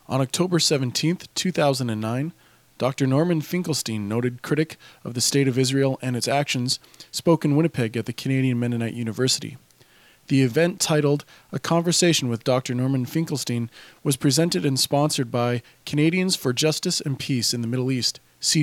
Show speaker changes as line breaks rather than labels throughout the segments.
On October 17, 2009, Dr. Norman Finkelstein, noted critic of the State of Israel and its actions, spoke in Winnipeg at the Canadian Mennonite University. The event, titled A Conversation with Dr. Norman Finkelstein, was presented and sponsored by Canadians for Justice and Peace in the Middle East,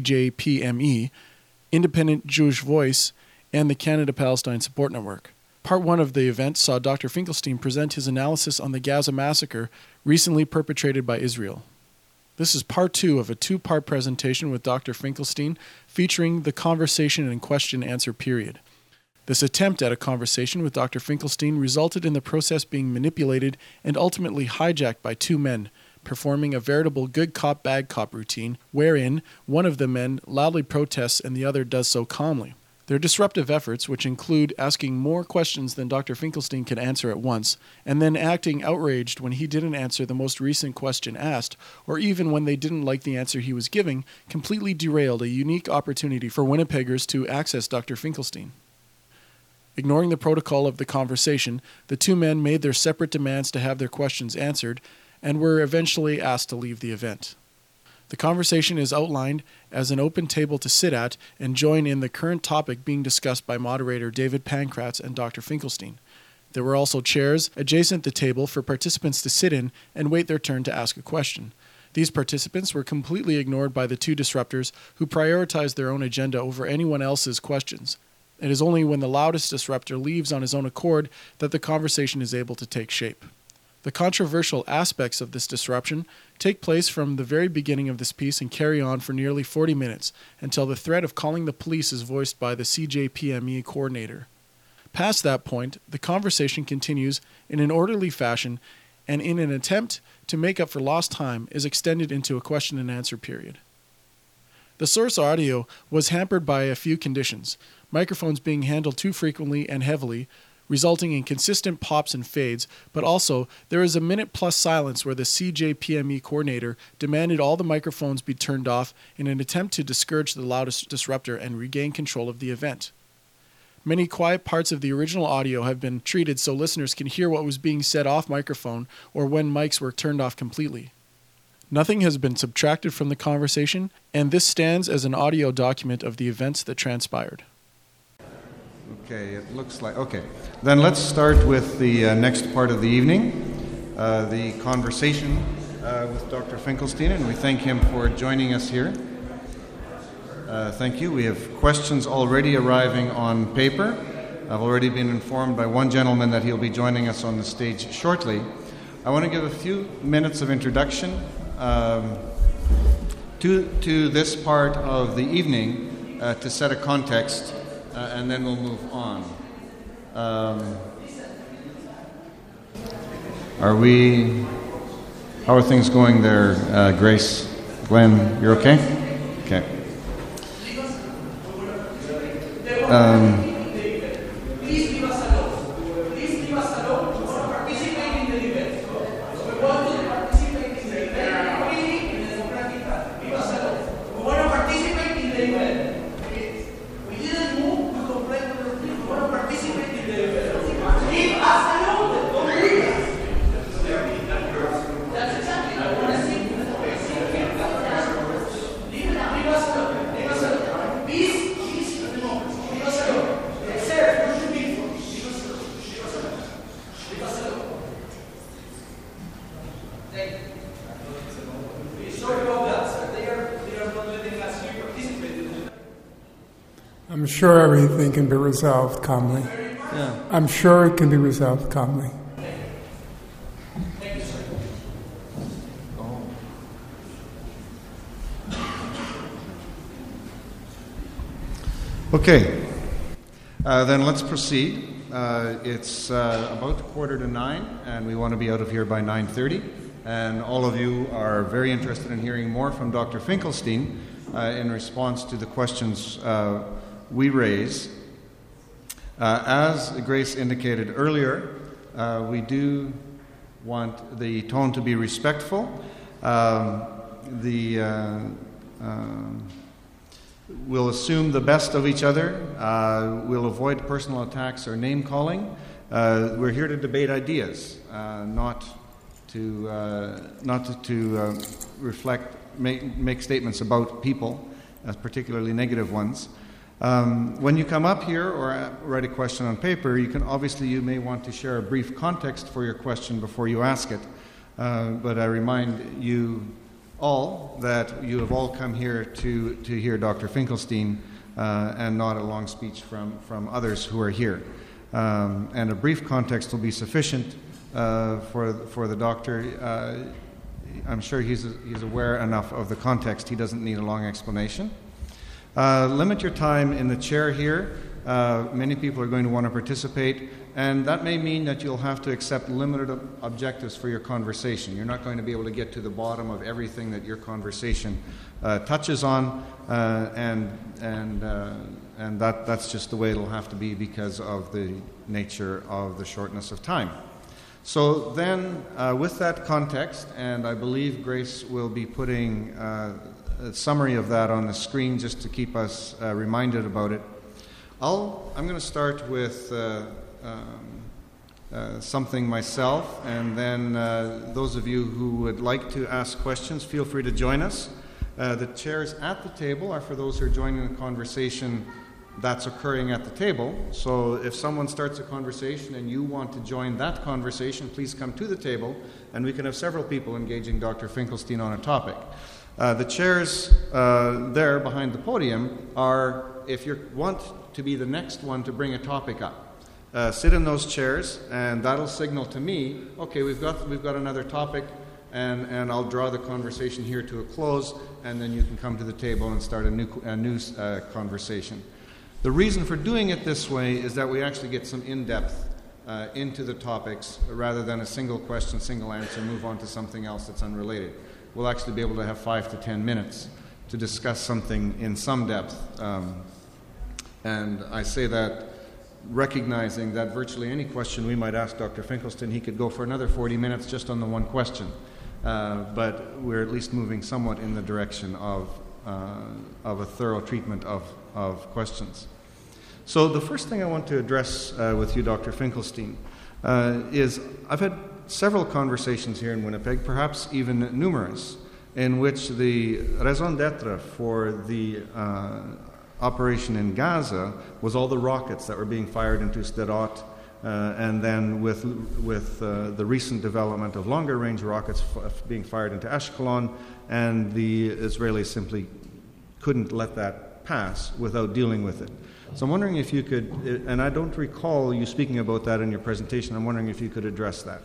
CJPME, Independent Jewish Voice, and the Canada-Palestine Support Network. Part 1 of the event saw Dr. Finkelstein present his analysis on the Gaza massacre recently perpetrated by Israel. This is part 2 of a 2-part presentation with Dr. Finkelstein featuring the conversation and question-answer period. This attempt at a conversation with Dr. Finkelstein resulted in the process being manipulated and ultimately hijacked by 2 men, performing a veritable good cop, bad cop routine, wherein one of the men loudly protests and the other does so calmly. Their disruptive efforts, which include asking more questions than Dr. Finkelstein can answer at once, and then acting outraged when he didn't answer the most recent question asked, or even when they didn't like the answer he was giving, completely derailed a unique opportunity for Winnipeggers to access Dr. Finkelstein. Ignoring the protocol of the conversation, the 2 men made their separate demands to have their questions answered, and were eventually asked to leave the event. The conversation is outlined as an open table to sit at and join in the current topic being discussed by moderator David Pankratz and Dr. Finkelstein. There were also chairs adjacent the table for participants to sit in and wait their turn to ask a question. These participants were completely ignored by the 2 disruptors who prioritized their own agenda over anyone else's questions. It is only when the loudest disruptor leaves on his own accord that the conversation is able to take shape. The controversial aspects of this disruption take place from the very beginning of this piece and carry on for nearly 40 minutes until the threat of calling the police is voiced by the CJPME coordinator. Past that point, the conversation continues in an orderly fashion and in an attempt to make up for lost time is extended into a question and answer period. The source audio was hampered by a few conditions, microphones being handled too frequently and heavily, resulting in consistent pops and fades, but also there is a minute-plus silence where the CJPME coordinator demanded all the microphones be turned off in an attempt to discourage the loudest disruptor and regain control of the event. Many quiet parts of the original audio have been treated so listeners can hear what was being said off microphone or when mics were turned off completely. Nothing has been subtracted from the conversation, and this stands as an audio document of the events that transpired.
Okay, it looks like... Okay, then let's start with the next part of the evening, the conversation with Dr. Finkelstein, and we thank him for joining us here. Thank you. We have questions already arriving on paper. I've already been informed by one gentleman that he'll be joining us on the stage shortly. I want to give a few minutes of introduction to this part of the evening to set a context, and then we'll move on. How are things going there, Grace? Glenn, you're okay? Okay.
I'm sure everything can be resolved calmly.
Yeah.
I'm sure it can be resolved calmly.
Okay, then let's proceed. It's about 8:45, and we want to be out of here by 9:30. And all of you are very interested in hearing more from Dr. Finkelstein in response to the questions we raise. As Grace indicated earlier, we do want the tone to be respectful. We'll assume the best of each other. We'll avoid personal attacks or name-calling. We're here to debate ideas, not make statements about people, particularly negative ones. When you come up here or write a question on paper, you may want to share a brief context for your question before you ask it. But I remind you all that you have all come here to hear Dr. Finkelstein and not a long speech from others who are here. And a brief context will be sufficient for the doctor. I'm sure he's aware enough of the context. He doesn't need a long explanation. Limit your time in the chair here. Many people are going to want to participate, and that may mean that you'll have to accept limited objectives for your conversation. You're not going to be able to get to the bottom of everything that your conversation touches on, and that's just the way it'll have to be because of the nature of the shortness of time. So then, with that context, and I believe Grace will be putting a summary of that on the screen just to keep us reminded about it. I'm going to start with something myself, and then those of you who would like to ask questions, feel free to join us. The chairs at the table are for those who are joining the conversation that's occurring at the table. So if someone starts a conversation and you want to join that conversation, please come to the table, and we can have several people engaging Dr. Finkelstein on a topic. The chairs there behind the podium are if you want to be the next one to bring a topic up. Sit in those chairs, and that'll signal to me, okay, we've got another topic, and I'll draw the conversation here to a close, and then you can come to the table and start a new conversation. The reason for doing it this way is that we actually get some in-depth into the topics rather than a single question, single answer, move on to something else that's unrelated. We'll actually be able to have 5 to 10 minutes to discuss something in some depth. And I say that recognizing that virtually any question we might ask Dr. Finkelstein, he could go for another 40 minutes just on the one question. But we're at least moving somewhat in the direction of a thorough treatment of questions. So the first thing I want to address with you, Dr. Finkelstein, is I've had several conversations here in Winnipeg, perhaps even numerous, in which the raison d'etre for the operation in Gaza was all the rockets that were being fired into Sderot, and then with the recent development of longer range rockets being fired into Ashkelon, and the Israelis simply couldn't let that pass without dealing with it. So I'm wondering if you could, and I don't recall you speaking about that in your presentation, I'm wondering if you could address that.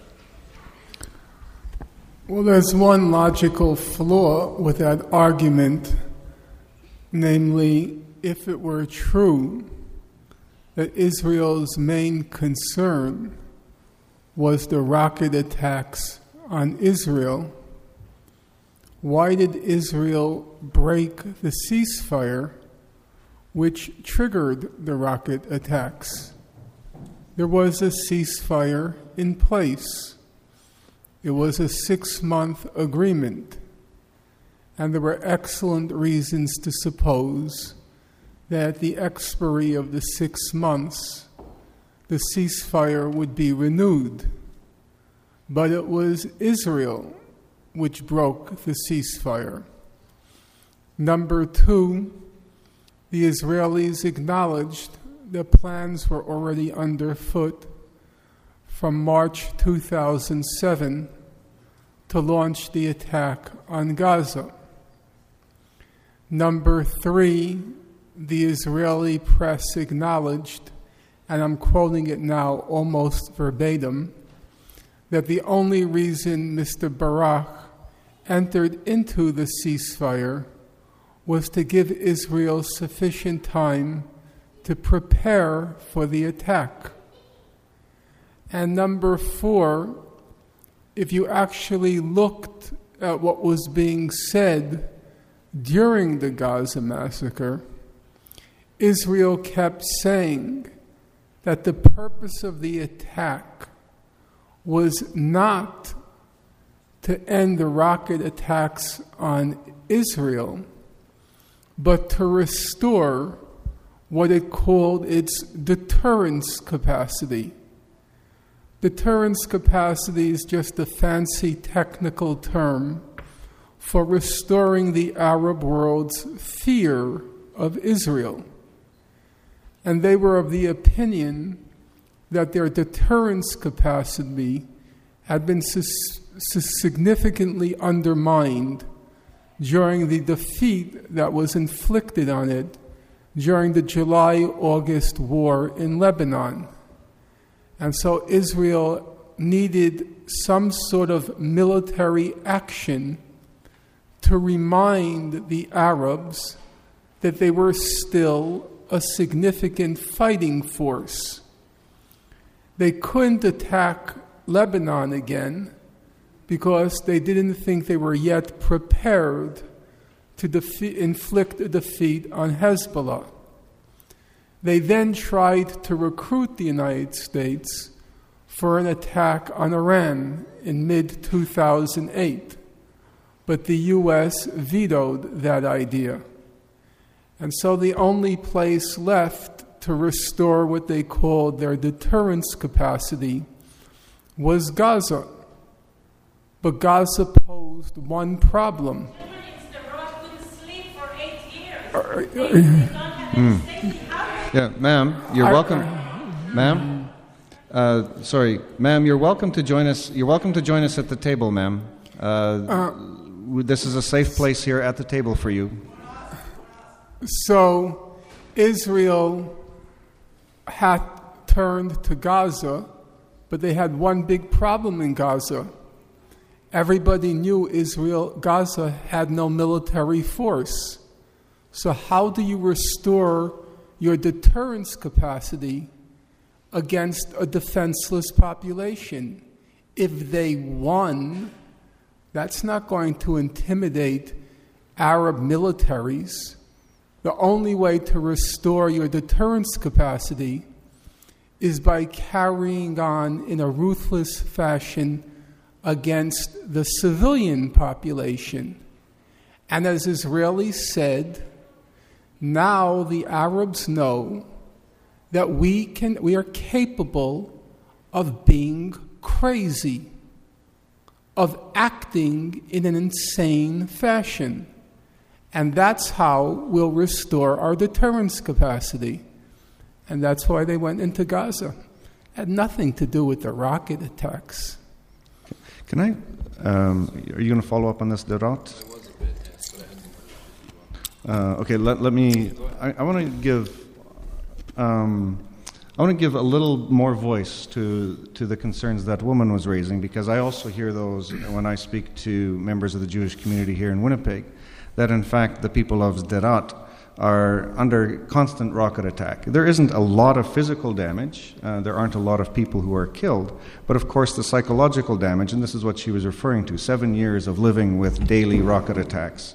Well, there's one logical flaw with that argument, namely, if it were true that Israel's main concern was the rocket attacks on Israel, why did Israel break the ceasefire which triggered the rocket attacks? There was a ceasefire in place. It was a 6-month agreement, and there were excellent reasons to suppose that at the expiry of the 6 months, the ceasefire would be renewed. But it was Israel which broke the ceasefire. Number 2, the Israelis acknowledged that plans were already underfoot from March 2007 to launch the attack on Gaza. Number 3, the Israeli press acknowledged, and I'm quoting it now almost verbatim, that the only reason Mr. Barak entered into the ceasefire was to give Israel sufficient time to prepare for the attack. And number 4, if you actually looked at what was being said during the Gaza massacre, Israel kept saying that the purpose of the attack was not to end the rocket attacks on Israel, but to restore what it called its deterrence capacity, Deterrence capacity is just a fancy technical term for restoring the Arab world's fear of Israel. And they were of the opinion that their deterrence capacity had been significantly undermined during the defeat that was inflicted on it during the July-August war in Lebanon. And so Israel needed some sort of military action to remind the Arabs that they were still a significant fighting force. They couldn't attack Lebanon again because they didn't think they were yet prepared to inflict a defeat on Hezbollah. They then tried to recruit the United States for an attack on Iran in mid-2008, but the U.S. vetoed that idea. And so the only place left to restore what they called their deterrence capacity was Gaza. But Gaza posed one problem.
Yeah, ma'am, you're welcome. Ma'am, sorry, ma'am, you're welcome to join us. You're welcome to join us at the table, ma'am. This is a safe place here at the table for you.
So, Israel had turned to Gaza, but they had one big problem in Gaza. Everybody knew Gaza had no military force. So how do you restore your deterrence capacity against a defenseless population? If they won, that's not going to intimidate Arab militaries. The only way to restore your deterrence capacity is by carrying on in a ruthless fashion against the civilian population. And as Israelis said, now the Arabs know that we are capable of being crazy, of acting in an insane fashion. And that's how we'll restore our deterrence capacity. And that's why they went into Gaza. It had nothing to do with the rocket attacks.
Can I, are you going to follow up on this, Derat? Okay, let me. I want to give. I want to give a little more voice to the concerns that woman was raising, because I also hear those when I speak to members of the Jewish community here in Winnipeg, that in fact the people of Sderot are under constant rocket attack. There isn't a lot of physical damage. There aren't a lot of people who are killed, but of course the psychological damage, and this is what she was referring to: 7 years of living with daily rocket attacks.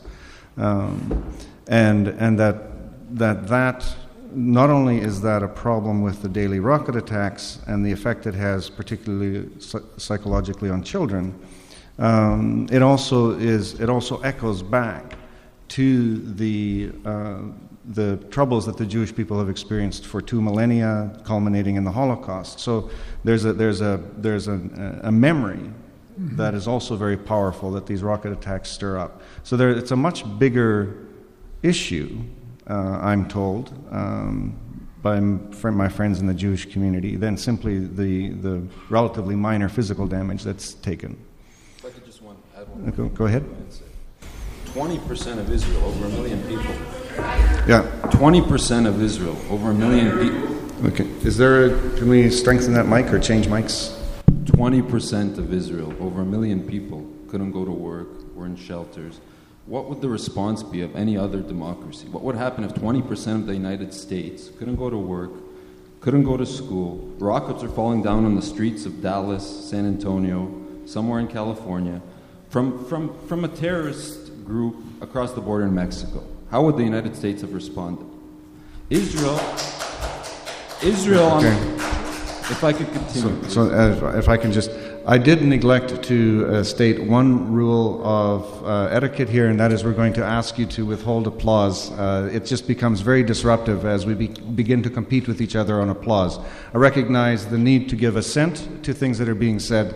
And that not only is that a problem with the daily rocket attacks and the effect it has, particularly psychologically on children, it also echoes back to the troubles that the Jewish people have experienced for 2 millennia, culminating in the Holocaust. So there's a memory that is also very powerful that these rocket attacks stir up. So it's a much bigger issue, I'm told, by my friends in the Jewish community, than simply the relatively minor physical damage that's taken.
If I could just add one.
Go ahead.
20% of Israel, over 1 million people.
Yeah.
20% of Israel, over 1 million people.
Okay. Can we strengthen that mic or change mics?
20% of Israel, over 1 million people, couldn't go to work, were in shelters. What would the response be of any other democracy? What would happen if 20% of the United States couldn't go to work, couldn't go to school? Rockets are falling down on the streets of Dallas, San Antonio, somewhere in California, from a terrorist group across the border in Mexico. How would the United States have responded? Israel.
Okay.
If I could continue.
If I can just, I did neglect to state one rule of etiquette here, and that is we're going to ask you to withhold applause. It just becomes very disruptive as we begin to compete with each other on applause. I recognize the need to give assent to things that are being said,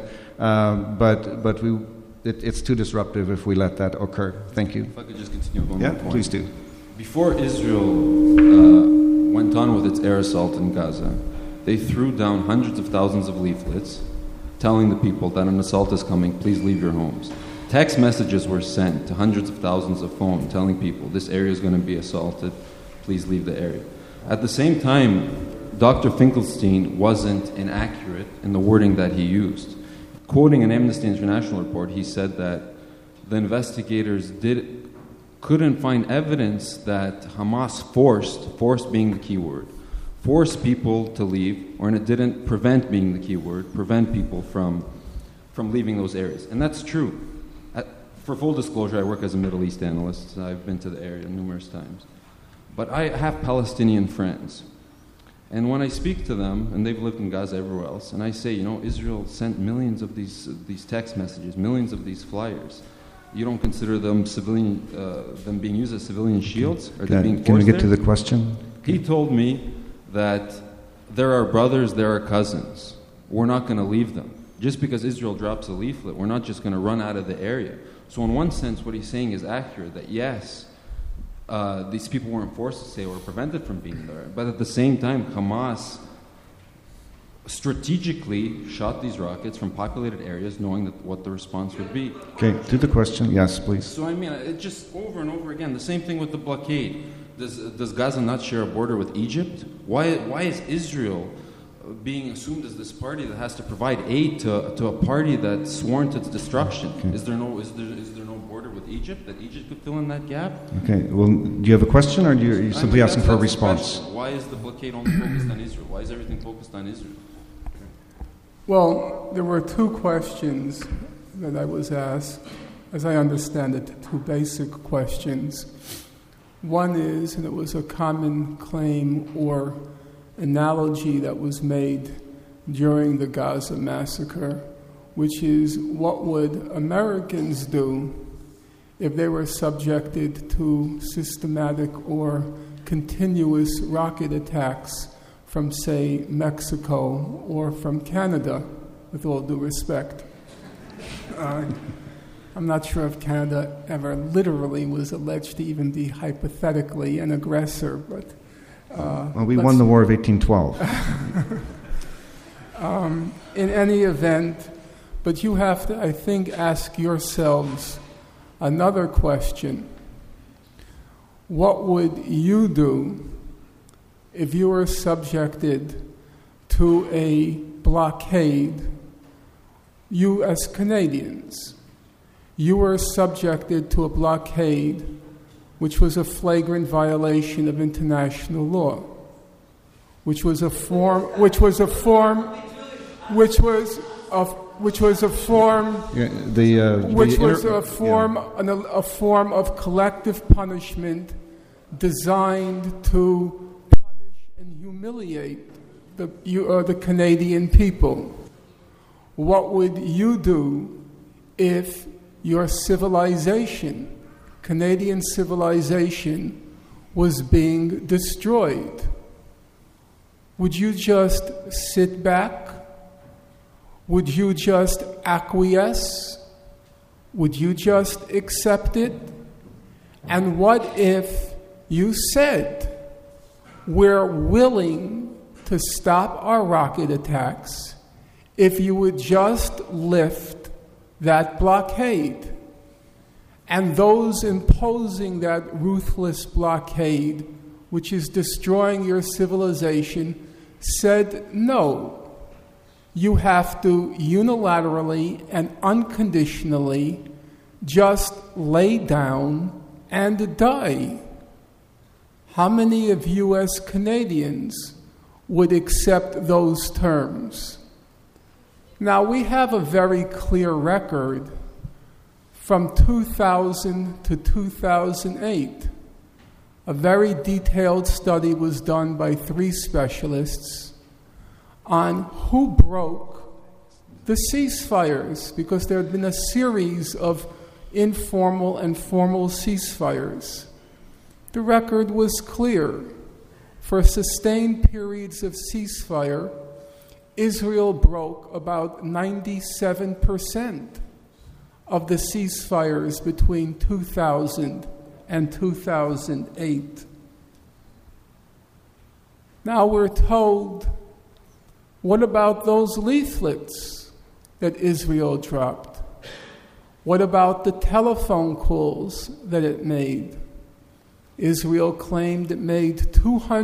but it's too disruptive if we let that occur. Thank you.
If I could just continue one
Yeah,
more point.
please do.
Before Israel went on with its air assault in Gaza, they threw down hundreds of thousands of leaflets telling the people that an assault is coming, please leave your homes. Text messages were sent to hundreds of thousands of phones telling people this area is going to be assaulted, please leave the area. At the same time, Dr. Finkelstein wasn't inaccurate in the wording that he used. Quoting an Amnesty International report, he said that the investigators couldn't find evidence that Hamas forced being the key word, forced people to leave, and it didn't prevent being the key word, prevent people from leaving those areas. And that's true. For full disclosure, I work as a Middle East analyst. I've been to the area numerous times. But I have Palestinian friends. And when I speak to them, and they've lived in Gaza everywhere else, and I say, Israel sent millions of these text messages, millions of these flyers. You don't consider them them being used as civilian shields? Or they're being forced
Can we get to
there?
the question?
He told me that there are brothers, there are cousins. We're not going to leave them. Just because Israel drops a leaflet, we're not just going to run out of the area. So in one sense, what he's saying is accurate, that yes, these people weren't forced to stay or prevented from being there. But at the same time, Hamas strategically shot these rockets from populated areas knowing what the response would be.
Okay, to the question. Yes, please.
So I mean, it just over and over again, the same thing with the blockade. Does Gaza not share a border with Egypt? Why is Israel being assumed as this party that has to provide aid to a party that's sworn to its destruction?
Okay.
Is there no border with Egypt that Egypt could fill in that gap?
Okay, well, do you have a question, or are you simply asking for a
that's the
response?
question. Why is the blockade only focused on Israel? Why is everything focused on Israel?
Well, there were two questions that I was asked. As I understand it, two basic questions. One is, and it was a common claim or analogy that was made during the Gaza massacre, which is what would Americans do if they were subjected to systematic or continuous rocket attacks from, say, Mexico or from Canada, with all due respect. I'm not sure if Canada ever literally was alleged to even be hypothetically an aggressor, but...
well, we won the War of 1812.
In any event, but you have to, I think, ask yourselves another question. What would you do if you were subjected to a blockade? You as Canadians, you were subjected to a blockade which was a flagrant violation of international law, which was a form of collective punishment designed to punish and humiliate the Canadian people. What would you do if your civilization, Canadian civilization, was being destroyed? Would you just sit back? Would you just acquiesce? Would you just accept it? And what if you said, we're willing to stop our rocket attacks if you would just lift that blockade? And those imposing that ruthless blockade, which is destroying your civilization, said, no, you have to unilaterally and unconditionally just lay down and die. How many of you as Canadians would accept those terms? Now, we have a very clear record from 2000 to 2008. A very detailed study was done by 3 specialists on who broke the ceasefires, because there had been a series of informal and formal ceasefires. The record was clear. For sustained periods of ceasefire, Israel broke about 97% of the ceasefires between 2000 and 2008. Now we're told, what about those leaflets that Israel dropped? What about the telephone calls that it made? Israel claimed it made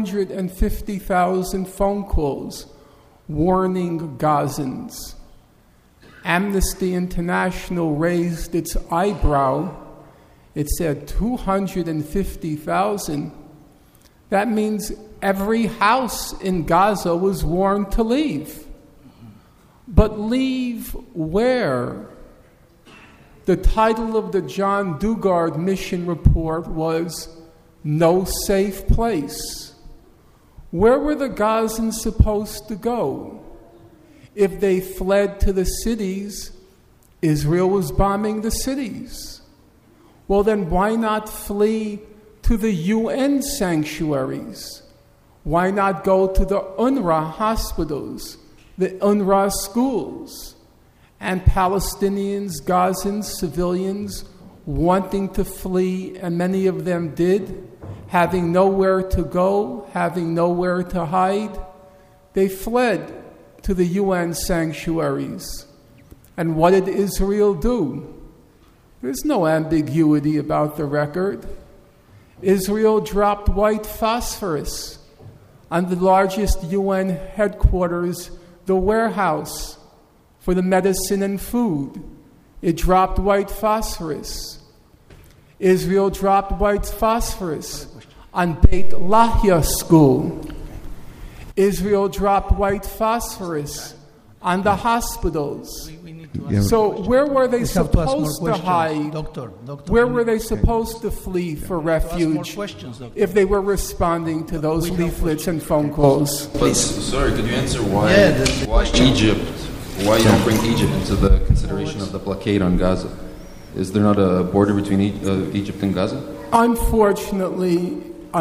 250,000 phone calls warning Gazans. Amnesty International raised its eyebrow. It said 250,000. That means every house in Gaza was warned to leave. But leave where? The title of the John Dugard mission report was No Safe Place. Where were the Gazans supposed to go? If they fled to the cities, Israel was bombing the cities. Well, then why not flee to the UN sanctuaries? Why not go to the UNRWA hospitals, the UNRWA schools? And Palestinians, Gazans, civilians wanting to flee, and many of them did, having nowhere to go, having nowhere to hide, they fled to the UN sanctuaries. And what did Israel do? There's no ambiguity about the record. Israel dropped white phosphorus on the largest UN headquarters, the warehouse for the medicine and food. It dropped white phosphorus. Israel dropped white phosphorus on Beit Lahia school. Israel dropped white phosphorus on the hospitals. So where were they supposed to hide? Where were they supposed to flee for refuge if they were responding to those leaflets and phone calls?
Please. Sorry, could you answer why Egypt? Why you don't bring Egypt into the consideration of the blockade on Gaza? Is there not a border between Egypt and Gaza?
Unfortunately,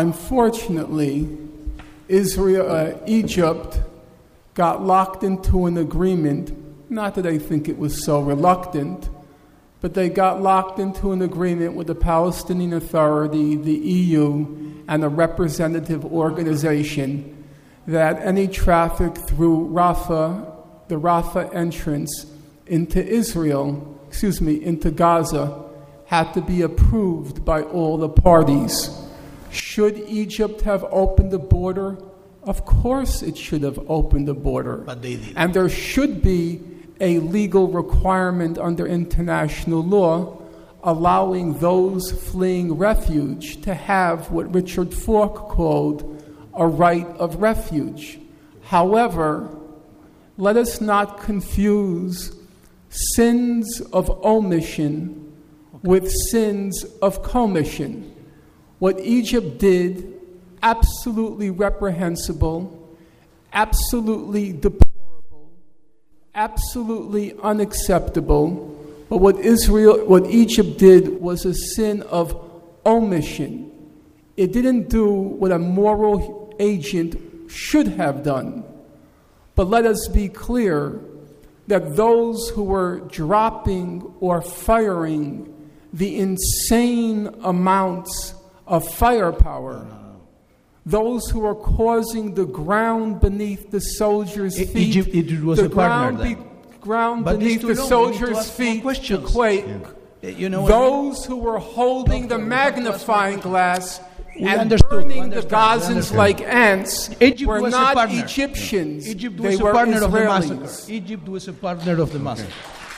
Egypt got locked into an agreement. Not that I think it was so reluctant, but they got locked into an agreement with the Palestinian Authority, the EU, and a representative organization that any traffic through Rafah, the Rafah entrance into into Gaza, had to be approved by all the parties. Should Egypt have opened the border? Of course it should have opened the border.
But they didn't.
And there should be a legal requirement under international law allowing those fleeing refuge to have what Richard Falk called a right of refuge. However, let us not confuse sins of omission with sins of commission. What Egypt did, absolutely reprehensible, absolutely deplorable, absolutely unacceptable. But what Egypt did was a sin of omission. It didn't do what a moral agent should have done. But let us be clear that those who were dropping or firing the insane amounts of firepower, those who are causing the ground beneath the soldiers' feet,
Egypt was a partner then.
Ground
But
beneath
these two
the
don't.
soldiers' feet to quake.
You know,
Those who were holding the magnifying glass
We
and
understood,
burning
we
the
understand,
Gazans like ants
Egypt
were
was a
not
partner.
Egyptians.
Egypt
They
was a
were
partner of the
Israelis.
massacre. Egypt was a partner of the massacre.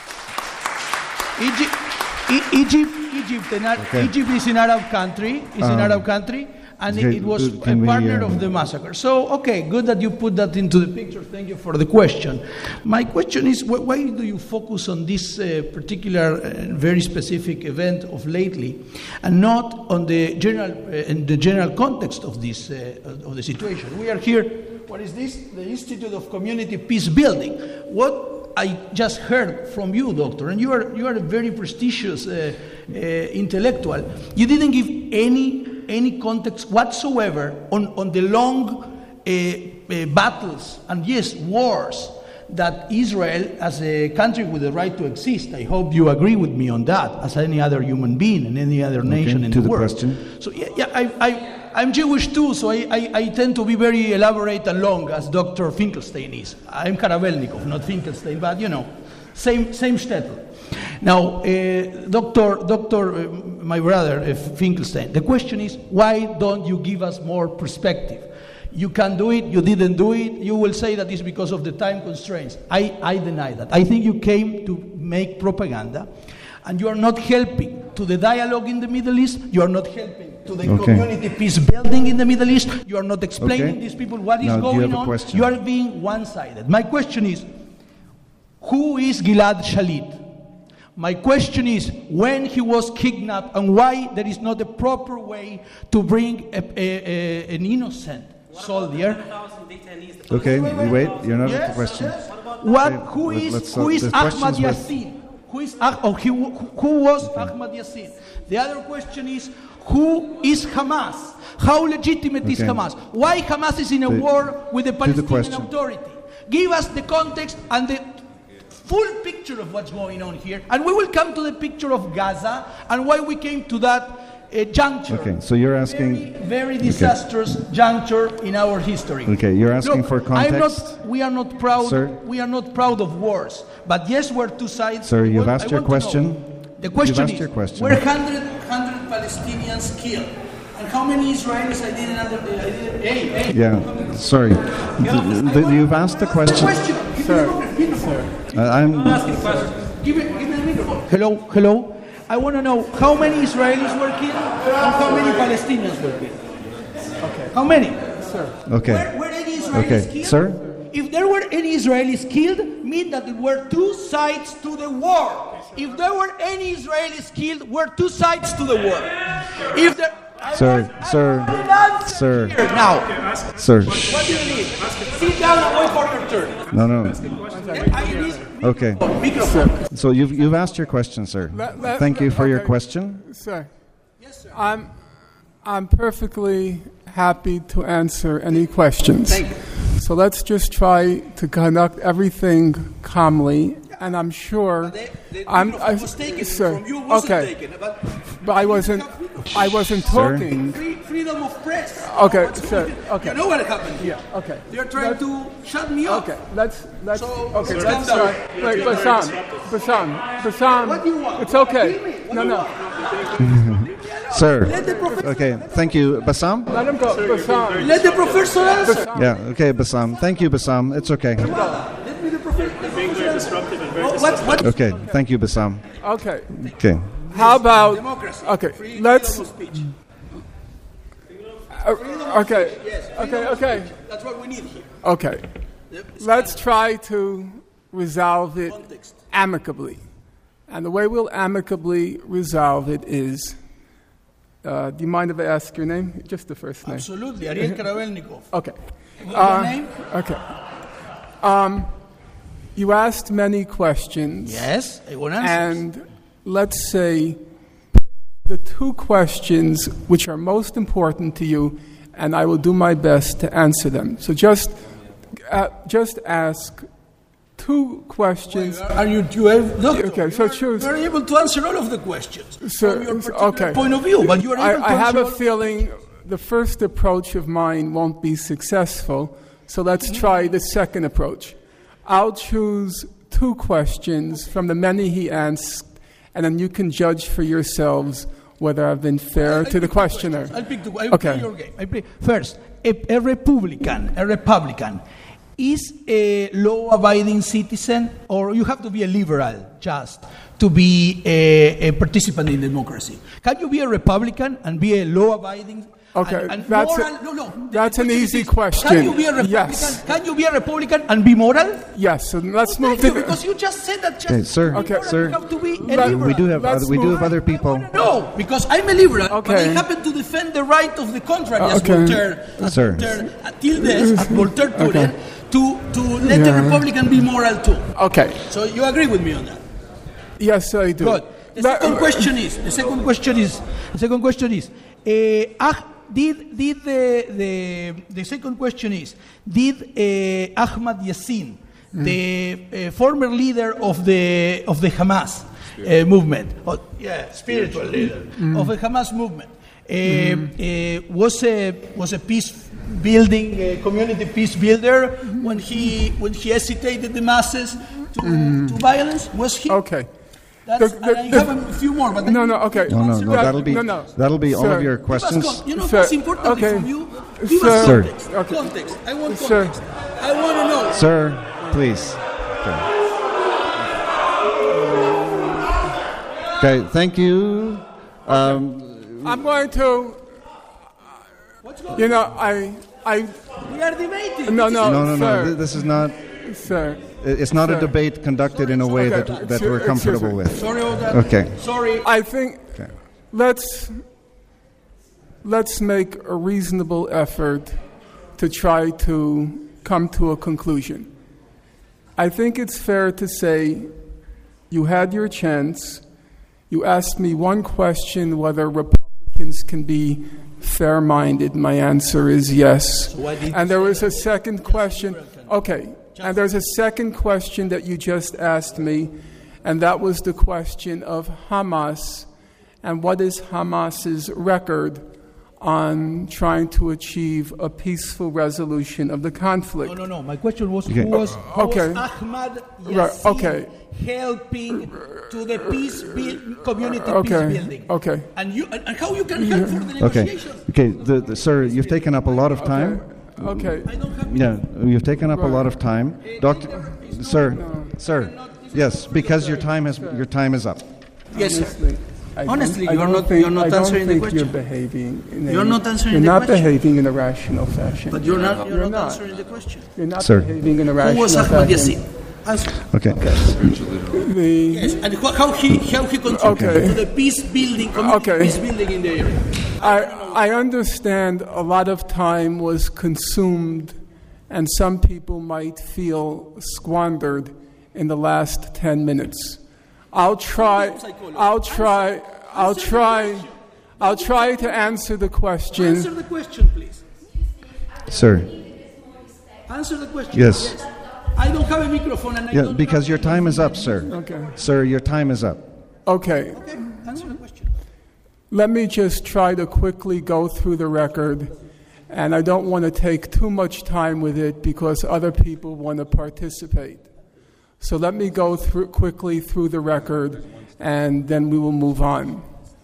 Egypt is an Arab country. And it was a partner of the massacre. So, okay, good that you put that into the picture. Thank you for the question. My question is, why do you focus on this particular, very specific event of lately, and not on the general, in the general context of this, of the situation? We are here What is this? The Institute of Community Peace Building. What I just heard from you, doctor, and you are a very prestigious intellectual. You didn't give any context whatsoever on the long battles and yes, wars that Israel, as a country with the right to exist, I hope you agree with me on that, as any other human being and any other nation in the world.
Question.
So I'm Jewish too, so I tend to be very elaborate and long, as Dr. Finkelstein is. I'm Karavelnikov, not Finkelstein, but same shtetl. Now, Doctor, my brother Finkelstein, the question is, why don't you give us more perspective? You can do it, you didn't do it, you will say that it's because of the time constraints. I deny that. I think you came to make propaganda, and you are not helping to the dialogue in the Middle East, you are not helping to the community peace building in the Middle East, you are not explaining these people what is going on, you are being one-sided. My question is, who is Gilad Shalit? My question is, when he was kidnapped and why there is not a proper way to bring an innocent soldier.
Okay, wait. You're not at the question.
Who is Ahmad Yassin? Who was Ahmad Yassin? The other question is, who is Hamas? How legitimate is Hamas? Why Hamas is in a war with the Palestinian Authority? Give us the context and the full picture of what's going on here, and we will come to the picture of Gaza and why we came to that juncture.
Okay, so you're asking
very disastrous juncture in our history.
Okay, you're asking for context.
We are not proud.
Sir?
We are not proud of wars, but yes, we're two sides.
Sir, you've asked your question.
The question is,
were
100 Palestinians killed, and how many Israelis? I didn't understand. Hey.
Yeah, sorry. You've asked the question.
Sir.
I'm
asking questions. Give me a microphone. Hello. I want to know how many Israelis were killed and how many Palestinians were killed. Okay. How many?
Sir.
Okay.
Were any Israelis killed?
Sir?
If there were any Israelis killed, mean that there were two sides to the war. If there were any Israelis killed, were two sides to the war. If there
Sir.
Now.
Sir.
What do you need? Sit down and wait for your turn.
No. Okay. So you've asked your question, sir. Thank you for your question.
Sir.
Yes, sir.
I'm perfectly happy to answer any questions.
Thank you.
So let's just try to conduct everything calmly, and I'm sure
was taken from you, wasn't taken,
but I wasn't talking.
Freedom of press.
Okay, sir. Okay.
You know what happened?
Yeah. Okay.
They're trying to shut me up.
Okay. Let's try. Wait, Bassam.
What do you want?
It's okay. No.
Sir. Okay. Thank you, Bassam.
Let him go, Bassam.
Let the professor answer.
Yeah. Okay, Bassam. Thank you, Bassam. It's okay.
Let me the professor. Being very disruptive and very
disruptive. Okay. Thank you, Bassam.
Okay.
Okay.
How about
democracy?
Okay. Let's. Okay.
Yes.
Okay.
That's what we need here.
Okay. Let's try to resolve it amicably. And the way we'll amicably resolve it is, do you mind if I ask your name? Just the first name.
Absolutely. Ariel Karavelnikov.
Okay.
Your name?
Okay. You asked many questions.
Yes, I want answers.
And let's say the two questions which are most important to you, and I will do my best to answer them. So just ask two questions.
Are you doctor?
Okay, so choose.
You're able to answer all of the questions from your particular point of view, but you are able to
I have
answer
a feeling the first approach of mine won't be successful, so let's try the second approach. I'll choose two questions from the many he asked, and then you can judge for yourselves whether I've been fair to the questioner.
I'll pick I will play your game. First, a Republican is a law-abiding citizen, or you have to be a liberal just to be a participant in democracy? Can you be a Republican and be a law-abiding?
Okay,
and
that's
moral.
that's an easy question.
Can you be a Republican?
Yes.
Can you be a Republican and be moral?
Yes, and let's move
Thank
to
you, because you just said that.
Okay, sir,
you have to be a
Let-
liberal.
we do have other people.
No, because I'm a liberal, but I
Okay.
happen to defend the right of the contrary, as
Okay.
Voltaire,
Sir.
till this, as Voltaire put
Okay.
it, to let the Republican be moral too.
Okay.
So you agree with me on that?
Yes, I do.
Good. The second question is, did Ahmad Yassin, the former leader of the Hamas movement, spiritual leader of the Hamas movement, was a peace building, community peace builder when he hesitated the masses to violence? Was he?
Okay.
That's, and I have a few more, but
No, okay.
No, that'll be all
Sir.
of your
Give us
questions.
you know
Sir,
what's important
okay.
from you? Give
Sir.
us
Sir.
context.
Okay.
Context. I want
Sir.
context. I want to know.
Sir, please. Okay, thank you.
I'm going to.
What's going
You know,
on? We are debating.
No,
No,
sir.
this is not.
Sir.
It's not a
Sir.
debate conducted in a way
Okay,
that we're
excuse
comfortable
me.
with.
Sorry about that.
Okay.
Sorry.
I think
Okay.
let's make a reasonable effort to try to come to a conclusion. I think it's fair to say you had your chance. You asked me one question whether Republicans can be fair-minded. My answer is yes.
why did
And
you
there
say
was a
that?
second question. Okay. And there's a second question that you just asked me, and that was the question of Hamas and what is Hamas's record on trying to achieve a peaceful resolution of the conflict.
No. My question was
Okay.
who was
Okay.
Ahmad Yassin
Right, okay.
helping to the community peace
Okay,
building?
okay.
And how you can help for the
Okay.
negotiations?
Okay. Sir, you've taken up a lot of time.
Okay.
I don't have
Yeah, you've taken up a lot of time, Doctor. Sir. Yes, because your time is up.
Yes, sir. Honestly,
I
you're
don't
not-
think-
you're not
I don't
answering the
think
question.
You're behaving.
You're not answering
You're
the
not
question.
behaving in a rational fashion.
But you're not
You're not.
answering the question.
You're not
Sir.
behaving in a
Who
rational
was Ahmad
fashion.
Yassin? Answer.
Okay.
The-
Yes, and how he contributed
Okay.
to the peace building, community
Okay.
peace building in the area.
I understand a lot of time was consumed, and some people might feel squandered in the last 10 minutes. I'll try to answer the question.
Answer the question, please.
Sir.
Answer the question.
Yes.
I don't have a microphone, and I
Yeah,
don't
because
have
your time is up, sir.
Okay.
Sir, your time is up.
Okay.
Okay, answer the question.
Let me just try to quickly go through the record, and I don't want to take too much time with it because other people want to participate. So let me go quickly through the record, and then we will move on.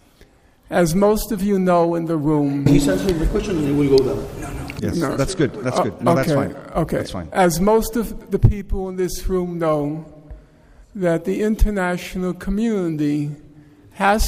As most of you know in the room...
He's answering the question, and we will go down.
Yes, that's good. That's good. No, that's fine.
Okay.
That's fine.
As most of the people in this room know, that the international community has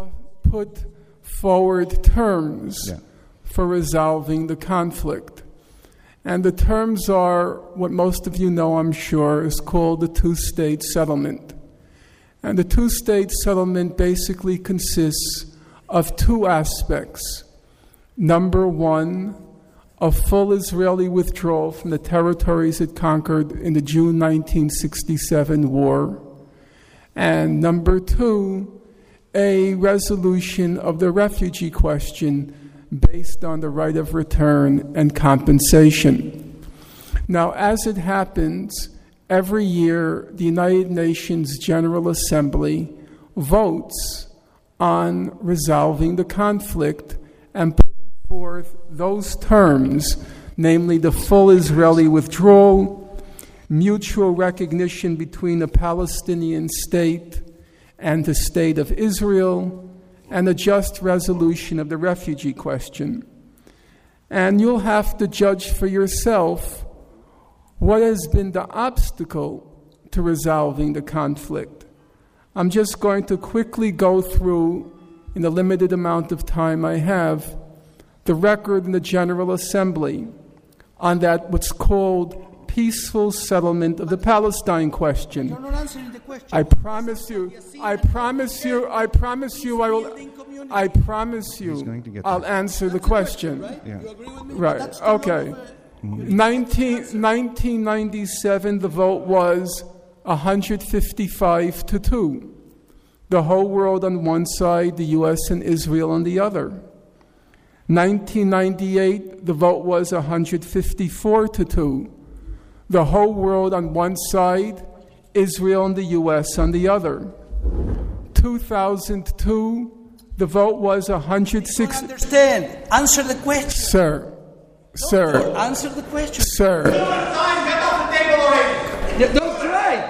put forward terms for resolving the conflict. And the terms are what most of you know, I'm sure, is called the two-state settlement. And the two-state settlement basically consists of two aspects. Number one, a full Israeli withdrawal from the territories it conquered in the June 1967 war. And number two, a resolution of the refugee question based on the right of return and compensation. Now, as it happens, every year the United Nations General Assembly votes on resolving the conflict and putting forth those terms, namely the full Israeli withdrawal, mutual recognition between the Palestinian state and the state of Israel, and a just resolution of the refugee question. And you'll have to judge for yourself what has been the obstacle to resolving the conflict. I'm just going to quickly go through, in the limited amount of time I have, the record in the General Assembly on that what's called peaceful settlement of the Palestine question.
You're not answering the question.
I promise you, I'll answer the question.
Right?
Yeah.
You agree with me?
Right,
That's the
okay. 1997, the vote was 155-2. The whole world on one side, the U.S. and Israel on the other. 1998, the vote was 154-2. The whole world on one side, Israel and the U.S. on the other. 2002, the vote was 160.
I don't understand. Answer the question.
Sir.
Answer the question.
Sir.
That's right.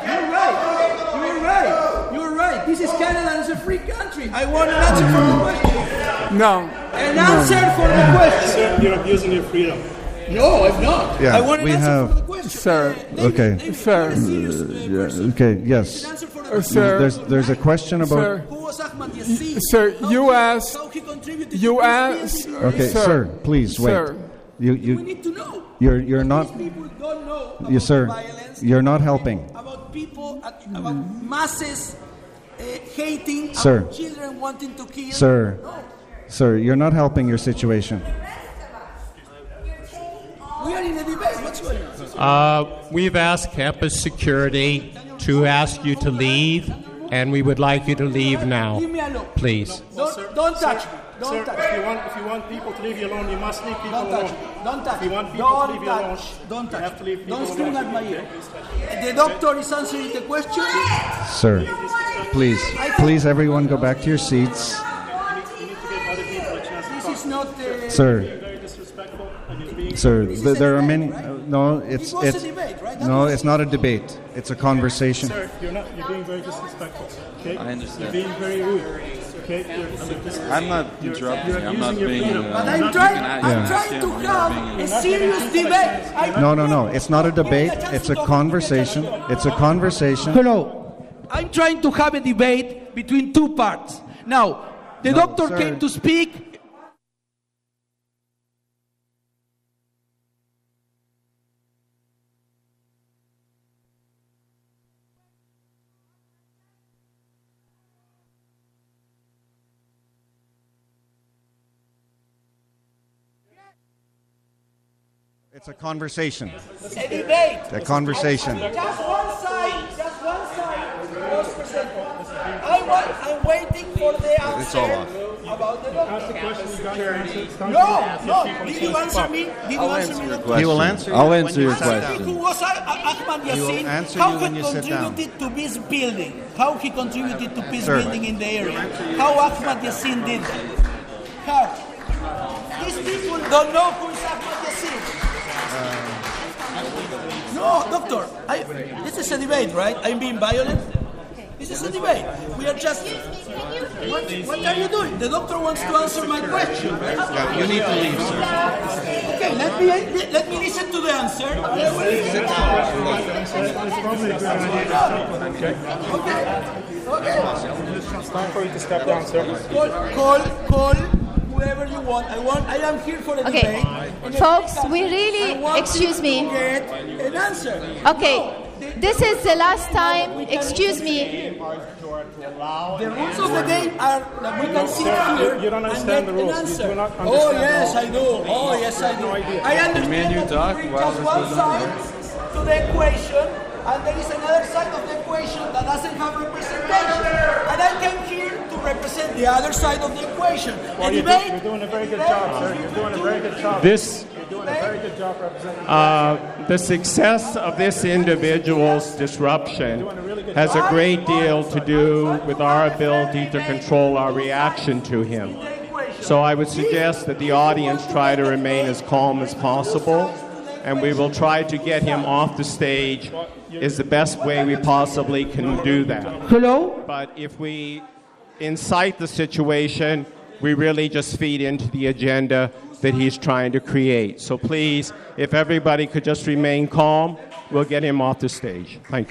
You're right. This is Canada and it's a free country. I want an answer for the question.
No.
An answer for the question.
Sir, you're abusing your freedom.
No, I'm not.
Yeah,
I want an
we
answer
have-
for the question.
Sir.
Okay.
Sir.
Okay, yes.
Sir.
There's a question about...
Sir.
Who was Ahmad Yassin?
Sir, you asked.
How he contributed to
You
peace
asked.
building?
Okay, sir, please, wait.
Sir.
We
You,
need to know.
you're not...
These people don't know about
Yes, sir.
violence,
You're not helping.
about people, about masses hating,
Sir.
about children wanting to kill.
Sir.
No.
Sir, you're not helping your situation.
We are in a debate. What's going on?
We've asked campus security to ask you to leave, and we would like you to leave now,
Leave me alone.
please.
Don't touch me. Don't
Sir,
touch
if
me.
you want people to leave you alone, you must leave people
Don't touch
alone.
me. Don't touch
If you
me.
want people to
Don't
leave you alone,
touch. Don't
you
touch
have to leave
me.
people
Don't scream
alone.
at my ear. The doctor is answering the question.
Sir, please everyone go back to your seats.
You need to give other people a chance to
This
talk.
is not.
Sir,
Very disrespectful, and you're being...
sir,
This is
there
a
are
debate,
many...
right?
No,
It
it's...
was a debate, right?
No, it's not a debate. It's a conversation.
Sir, you're being very disrespectful. Okay?
I understand.
You're being very rude. Okay?
I'm not interrupting you. I'm not being...
But I'm trying to have a serious debate.
No. It's not a debate. It's a conversation. It's a conversation.
Hello. I'm trying to have a debate between two parts. Now, the doctor
sir.
came to speak.
It's a conversation.
A debate.
A conversation.
Just one side was presented. I'm waiting for the answer about the doctor. No. Did you answer me?
He will answer you
I'll
when
answer
you
your
sit
question.
Who was Ahmad
He will
Yassin?
answer
How
you when
he
you sit down.
contributed to peace building? How he contributed to peace
Sir.
building in the area? How Ahmad Yassin did that? How? These people don't know who is Ahmad Yassin. No, doctor. This is a debate, right? I'm being violent. This is a debate. We are just. What are you doing? The doctor wants to answer my question.
Yeah, you need to leave, sir.
Okay, let me listen to the answer. Okay.
It's time for you to step down, sir.
Call whoever you want. I am here for a
Okay,
debate. And
folks, we
I
really,
want
excuse
to
me.
get an answer.
Okay, this is the last time, excuse me.
The rules of the game are that we can sit here
you don't understand
and
the
get
rules.
an
You
answer.
do not
Oh
understand
yes,
the
I do. Oh yes, I do. I understand
you
that
talk
you bring
while
just
this
one
goes on.
side to the equation, and there is another side of the equation that doesn't have representation. And I came here to represent the other side of the equation.
Well,
A
you're
debate.
doing a very good job, sir. You're doing a very good job. You're doing a very good job representing.
The success of this individual's disruption has a great deal to do with our ability to control our reaction to him. So I would suggest that the audience try to remain as calm as possible, and we will try to get him off the stage is the best way we possibly can do that.
Hello?
But if we incite the situation, we really just feed into the agenda that he's trying to create. So please, if everybody could just remain calm, we'll get him off the stage. Thank you.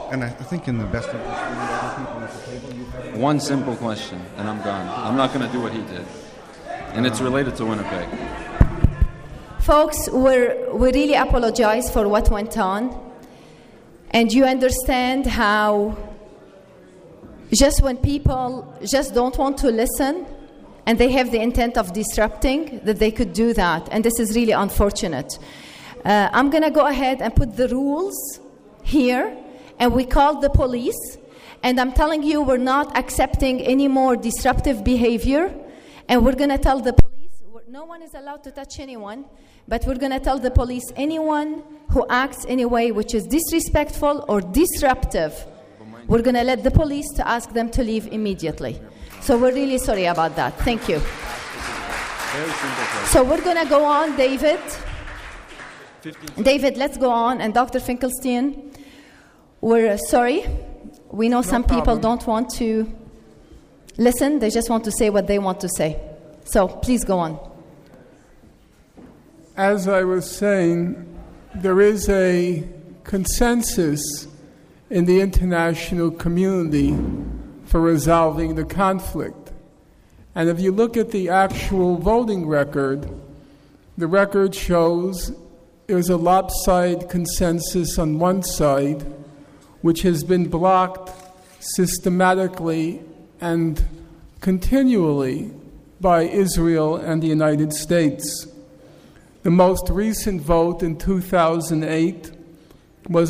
And I think in the best interest of the other people at the table, you have...
One simple question, and I'm gone. I'm not going to do what he did. And it's related to Winnipeg.
Folks, we really apologize for what went on. And you understand how just when people just don't want to listen and they have the intent of disrupting, that they could do that. And this is really unfortunate. I'm going to go ahead and put the rules here. And we called the police. And I'm telling you, we're not accepting any more disruptive behavior. And we're going to tell the police, no one is allowed to touch anyone. But we're going to tell the police, anyone who acts in a way which is disrespectful or disruptive, we're going to let the police to ask them to leave immediately. So we're really sorry about that. Thank you. So we're going to go on, David. David, let's go on. And Dr. Finkelstein, we're sorry. We know some people don't want to listen. They just want to say what they want to say. So please go on.
As I was saying, there is a consensus in the international community for resolving the conflict. And if you look at the actual voting record, the record shows there's a lopsided consensus on one side, which has been blocked systematically and continually by Israel and the United States. The most recent vote in 2008 was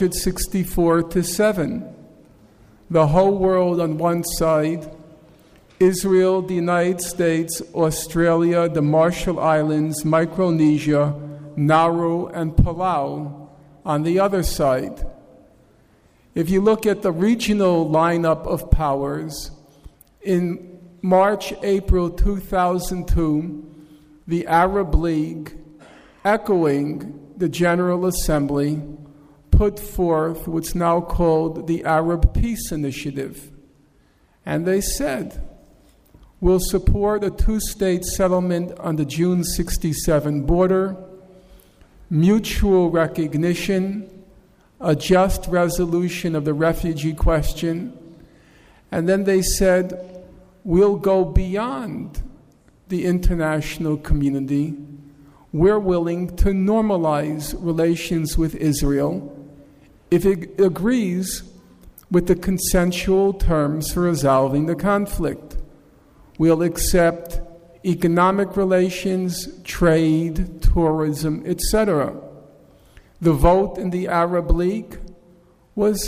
164-7. The whole world on one side, Israel, the United States, Australia, the Marshall Islands, Micronesia, Nauru, and Palau on the other side. If you look at the regional lineup of powers, in March, April 2002, the Arab League, echoing the General Assembly, put forth what's now called the Arab Peace Initiative. And they said, we'll support a two-state settlement on the June 1967 border, mutual recognition, a just resolution of the refugee question, and then they said, we'll go beyond the international community. We're willing to normalize relations with Israel if it agrees with the consensual terms for resolving the conflict. We'll accept economic relations, trade, tourism, etc. The vote in the Arab League was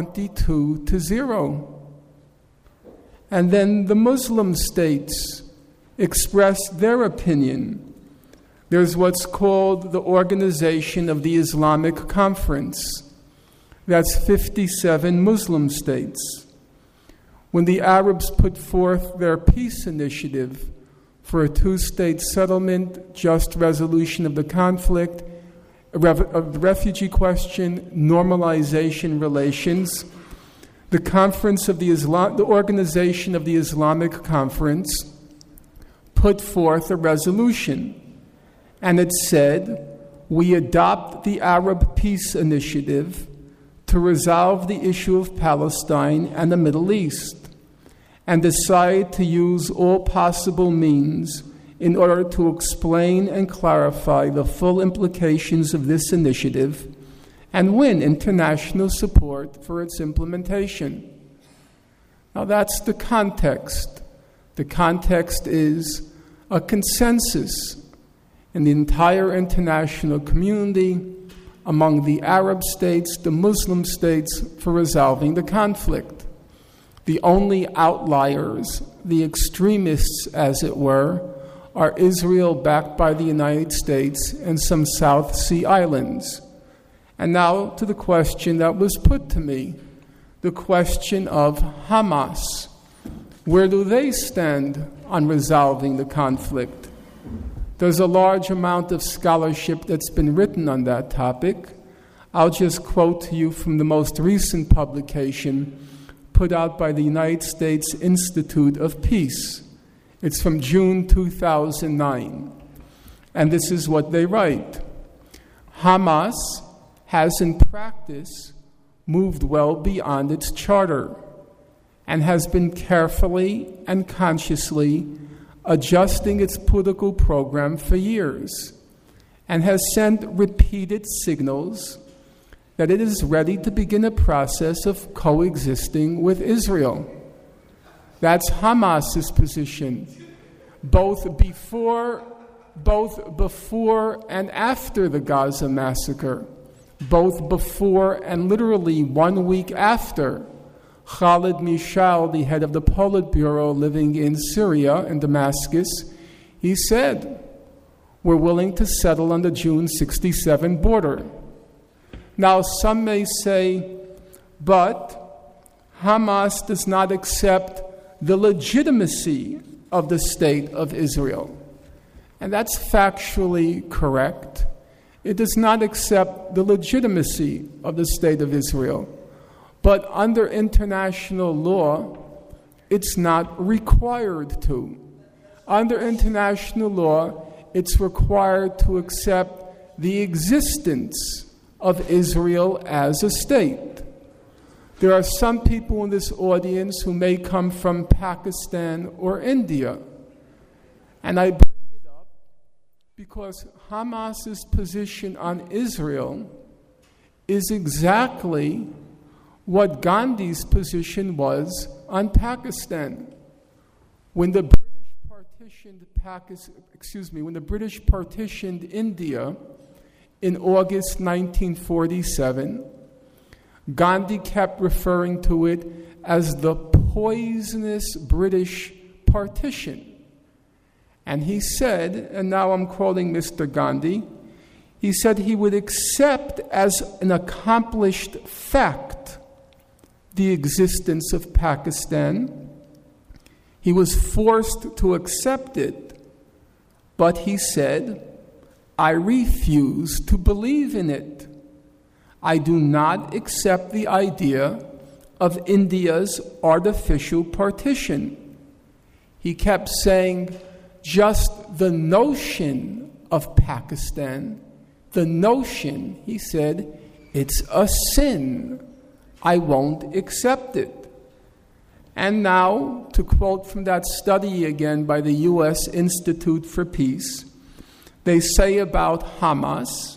22-0. And then the Muslim states expressed their opinion. There's what's called the Organization of the Islamic Conference. That's 57 Muslim states. When the Arabs put forth their peace initiative for a two-state settlement, just resolution of the conflict, of the refugee question, normalization relations, the Organization of the Islamic Conference put forth a resolution. And it said, we adopt the Arab Peace Initiative to resolve the issue of Palestine and the Middle East, and decide to use all possible means in order to explain and clarify the full implications of this initiative and win international support for its implementation. Now that's the context. The context is a consensus in the entire international community, among the Arab states, the Muslim states, for resolving the conflict. The only outliers, the extremists, as it were, are Israel, backed by the United States, and some South Sea islands. And now to the question that was put to me, the question of Hamas. Where do they stand on resolving the conflict? There's a large amount of scholarship that's been written on that topic. I'll just quote to you from the most recent publication put out by the United States Institute of Peace. It's from June 2009. And this is what they write. Hamas has in practice moved well beyond its charter and has been carefully and consciously adjusting its political program for years, and has sent repeated signals that it is ready to begin a process of coexisting with Israel. That's Hamas's position, both before and after the Gaza massacre, both before and literally 1 week after. Khalid Mishal, the head of the Politburo living in Syria, in Damascus, he said, we're willing to settle on the June 67 border. Now, some may say, but Hamas does not accept the legitimacy of the state of Israel. And that's factually correct. It does not accept the legitimacy of the state of Israel. But under international law, it's not required to. Under international law, it's required to accept the existence of Israel as a state. There are some people in this audience who may come from Pakistan or India. And I bring it up because Hamas's position on Israel is exactly what Gandhi's position was on Pakistan. When the British partitioned India in August 1947, Gandhi kept referring to it as the poisonous British partition. And he said, and now I'm quoting Mr. Gandhi, he said he would accept as an accomplished fact the existence of Pakistan. He was forced to accept it, but he said, I refuse to believe in it. I do not accept the idea of India's artificial partition. He kept saying, just the notion of Pakistan, the notion, he said, it's a sin. I won't accept it. And now, to quote from that study again by the U.S. Institute for Peace, they say about Hamas,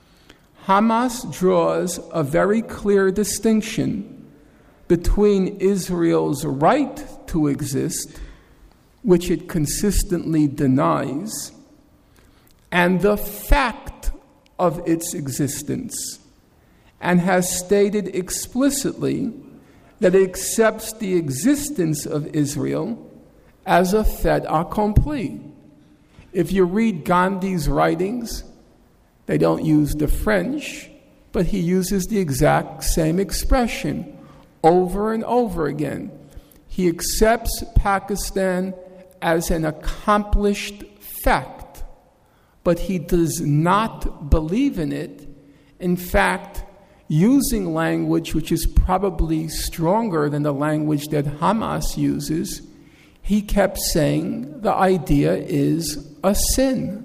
Hamas draws a very clear distinction between Israel's right to exist, which it consistently denies, and the fact of its existence, and has stated explicitly that it accepts the existence of Israel as a fait accompli. If you read Gandhi's writings, they don't use the French, but he uses the exact same expression over and over again. He accepts Pakistan as an accomplished fact, but he does not believe in it. In fact, using language which is probably stronger than the language that Hamas uses, he kept saying the idea is a sin.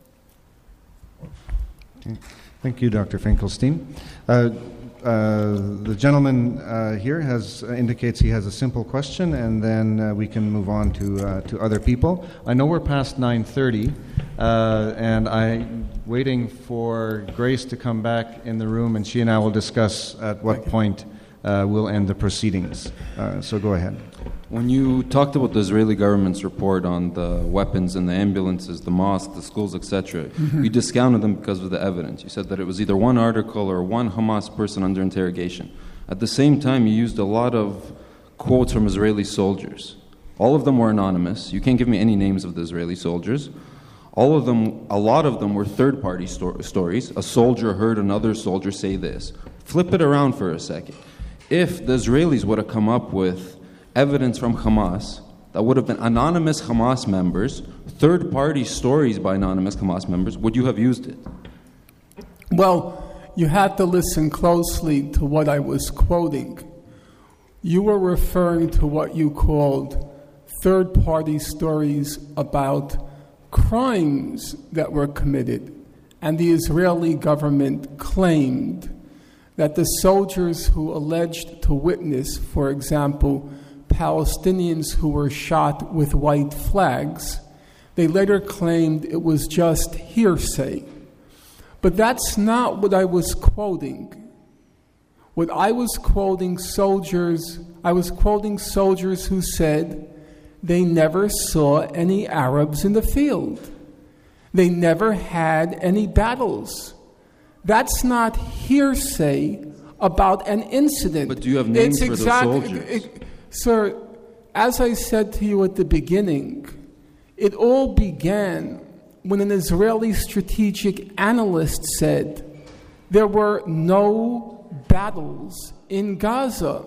Thank you, Dr. Finkelstein. The gentleman here indicates he has a simple question, and then we can move on to other people. I know we're past 9:30, and I'm waiting for Grace to come back in the room, and she and I will discuss at what point we'll end the proceedings. So go ahead.
When you talked about the Israeli government's report on the weapons and the ambulances, the mosques, the schools, etc., you discounted them because of the evidence. You said that it was either one article or one Hamas person under interrogation. At the same time, you used a lot of quotes from Israeli soldiers. All of them were anonymous. You can't give me any names of the Israeli soldiers. A lot of them were third-party stories. A soldier heard another soldier say this. Flip it around for a second. If the Israelis would have come up with evidence from Hamas that would have been anonymous Hamas members, third-party stories by anonymous Hamas members, would you have used it?
Well, you had to listen closely to what I was quoting. You were referring to what you called third-party stories about crimes that were committed, and the Israeli government claimed that the soldiers who alleged to witness, for example, Palestinians who were shot with white flags, they later claimed it was just hearsay. But that's not what I was quoting. What I was quoting I was quoting soldiers who said they never saw any Arabs in the field. They never had any battles. That's not hearsay about an incident.
But do you have names for those soldiers?
Sir, as I said to you at the beginning, it all began when an Israeli strategic analyst said there were no battles in Gaza.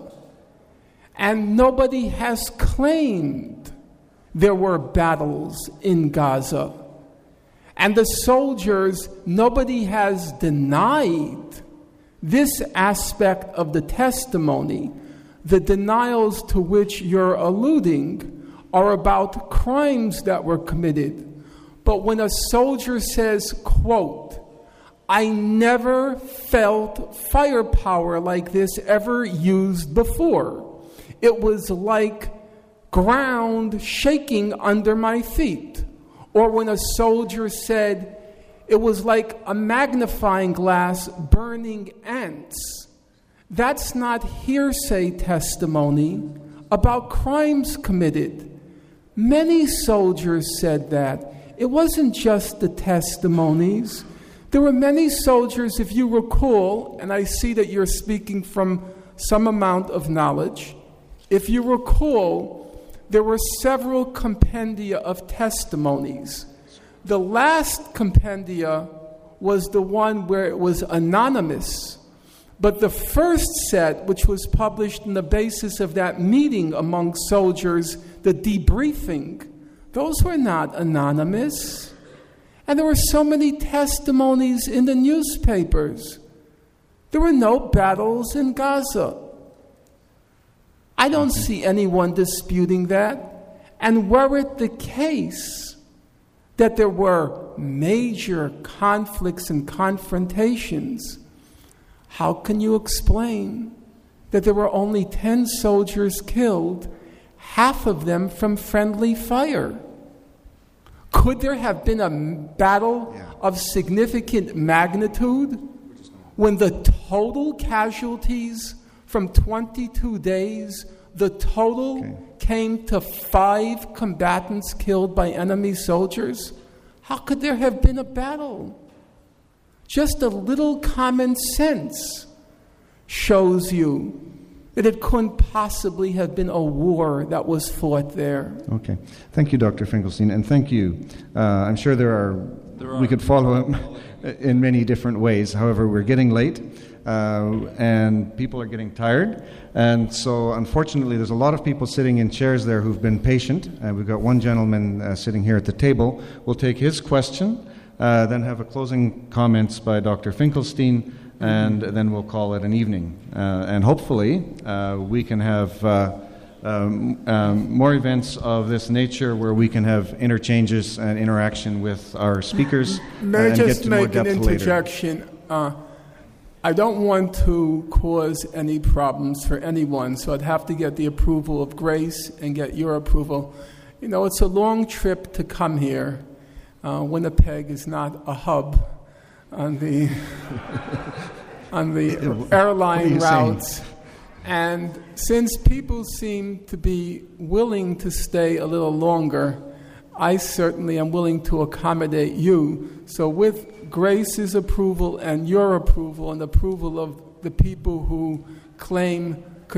And nobody has claimed there were battles in Gaza. And the soldiers, nobody has denied this aspect of the testimony. The denials to which you're alluding are about crimes that were committed. But when a soldier says, quote, "I never felt firepower like this ever used before. It was like ground shaking under my feet." Or when a soldier said, "It was like a magnifying glass burning ants." That's not hearsay testimony about crimes committed. Many soldiers said that. It wasn't just the testimonies. There were many soldiers, if you recall, and I see that you're speaking from some amount of knowledge. If you recall, there were several compendia of testimonies. The last compendia was the one where it was anonymous. But the first set, which was published on the basis of that meeting among soldiers, the debriefing, those were not anonymous. And there were so many testimonies in the newspapers. There were no battles in Gaza. I don't see anyone disputing that. And were it the case that there were major conflicts and confrontations, how can you explain that there were only 10 soldiers killed, half of them from friendly fire? Could there have been a battle of significant magnitude when the total casualties from 22 days, the total came to 5 combatants killed by enemy soldiers? How could there have been a battle? Just a little common sense shows you that it couldn't possibly have been a war that was fought there.
Okay. Thank you, Dr. Finkelstein, and thank you. I'm sure we could follow up in many different ways. However, we're getting late, and people are getting tired. And so, unfortunately, there's a lot of people sitting in chairs there who've been patient. We've got one gentleman sitting here at the table. We'll take his question, then have a closing comments by Dr. Finkelstein, and then we'll call it an evening. And hopefully, we can have more events of this nature where we can have interchanges and interaction with our speakers.
May I just make an
later.
interjection? I don't want to cause any problems for anyone, so I'd have to get the approval of Grace and get your approval. You know, it's a long trip to come here. Winnipeg is not a hub on the airline routes. And since people seem to be willing to stay a little longer, I certainly am willing to accommodate you. So with Grace's approval and your approval and approval of the people who claim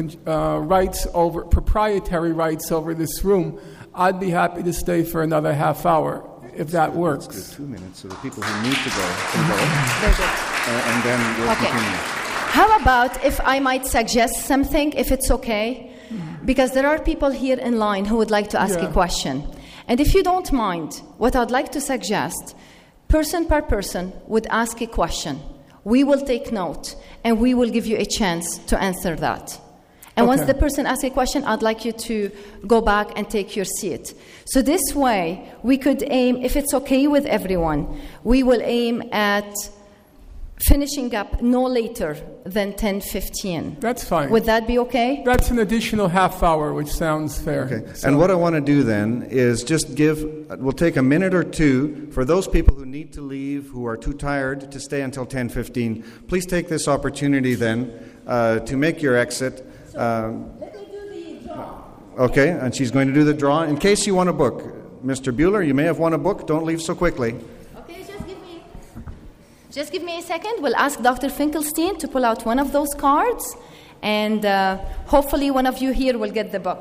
proprietary rights over this room, I'd be happy to stay for another half hour, if that works.
Let's do 2 minutes so the people who need to go can go. And then we'll continue.
How about if I might suggest something, if it's okay? Because there are people here in line who would like to ask a question. And if you don't mind, what I'd like to suggest, person per person would ask a question. We will take note, and we will give you a chance to answer that. And once the person asks a question, I'd like you to go back and take your seat. So this way, we could aim, if it's okay with everyone, we will aim at finishing up no later than 10:15.
That's fine.
Would that be okay?
That's an additional half hour, which sounds fair.
Okay.
So,
And what I want to do then is just we'll take a minute or two for those people who need to leave, who are too tired to stay until 10:15. Please take this opportunity then to make your exit.
Let me do the draw.
Okay, and she's going to do the draw. In case you want a book, Mr. Bueller, you may have won a book. Don't leave so quickly.
Okay, just give me a second. We'll ask Dr. Finkelstein to pull out one of those cards, and hopefully one of you here will get the book.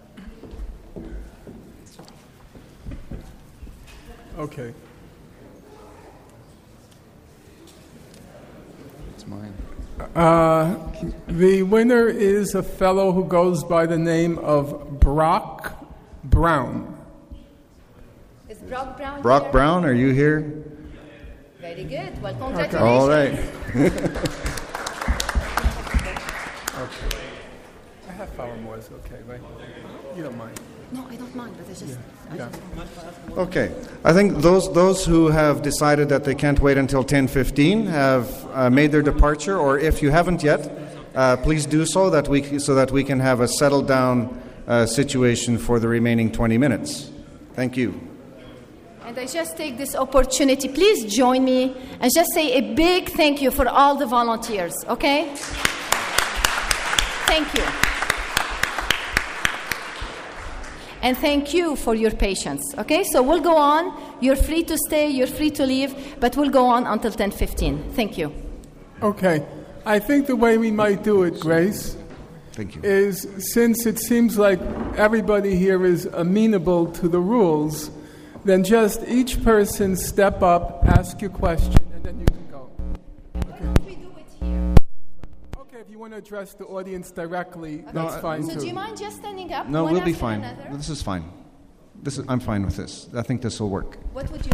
okay.
It's mine.
The winner is a fellow who goes by the name of Brock Brown.
Is Brock Brown
Brock
here?
Brown, are you here?
Very good. Well, congratulations.
All right.
A half hour more is okay, right? You don't mind.
No, I don't mind, but it's just...
Yeah.
Okay. I think those who have decided that they can't wait until 10:15 have made their departure, or if you haven't yet, please do so that we can have a settled down situation for the remaining 20 minutes. Thank you.
And I just take this opportunity, please join me and just say a big thank you for all the volunteers, okay? Thank you. And thank you for your patience, okay? So we'll go on. You're free to stay, you're free to leave, but we'll go on until 10:15. Thank you.
Okay. I think the way we might do it, Grace,
Thank you.
is since it seems like everybody here is amenable to the rules, then just each person step up, ask your question, and then you can go.
Why don't we do it here?
Okay, if you want to address the audience directly,
Okay.
that's fine
So
too.
do you mind just standing up?
No,
one
we'll be
after
fine.
another?
This is fine. I'm fine with this. I think this will work.
What would you...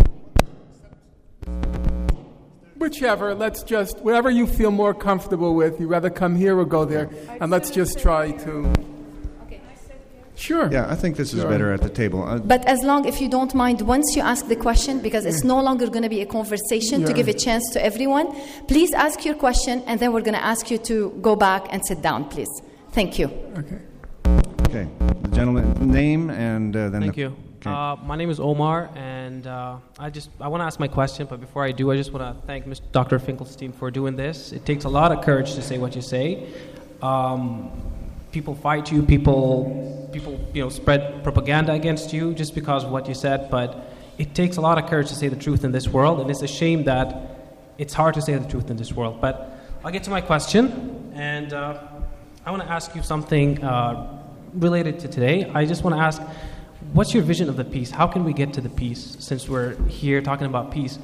Whichever, whatever you feel more comfortable with, you rather come here or go there, and let's just try to...
Okay.
Sure.
Yeah, I think this is
Sure.
better at the table.
But as long, if you don't mind, once you ask the question, because it's no longer going to be a conversation to
Yeah.
give a chance to everyone, please ask your question, and then we're going to ask you to go back and sit down, please. Thank you.
Okay.
Okay. The gentleman, name and then
Thank
the...
you.
Okay.
My name is Omar, and I want to ask my question, but before I do, I just want to thank Dr. Finkelstein for doing this. It takes a lot of courage to say what you say. People fight you, people spread propaganda against you just because of what you said, but it takes a lot of courage to say the truth in this world, and it's a shame that it's hard to say the truth in this world. But I'll get to my question, and I want to ask you something related to today. I just want to ask, what's your vision of the peace? How can we get to the peace? Since we're here talking about peace,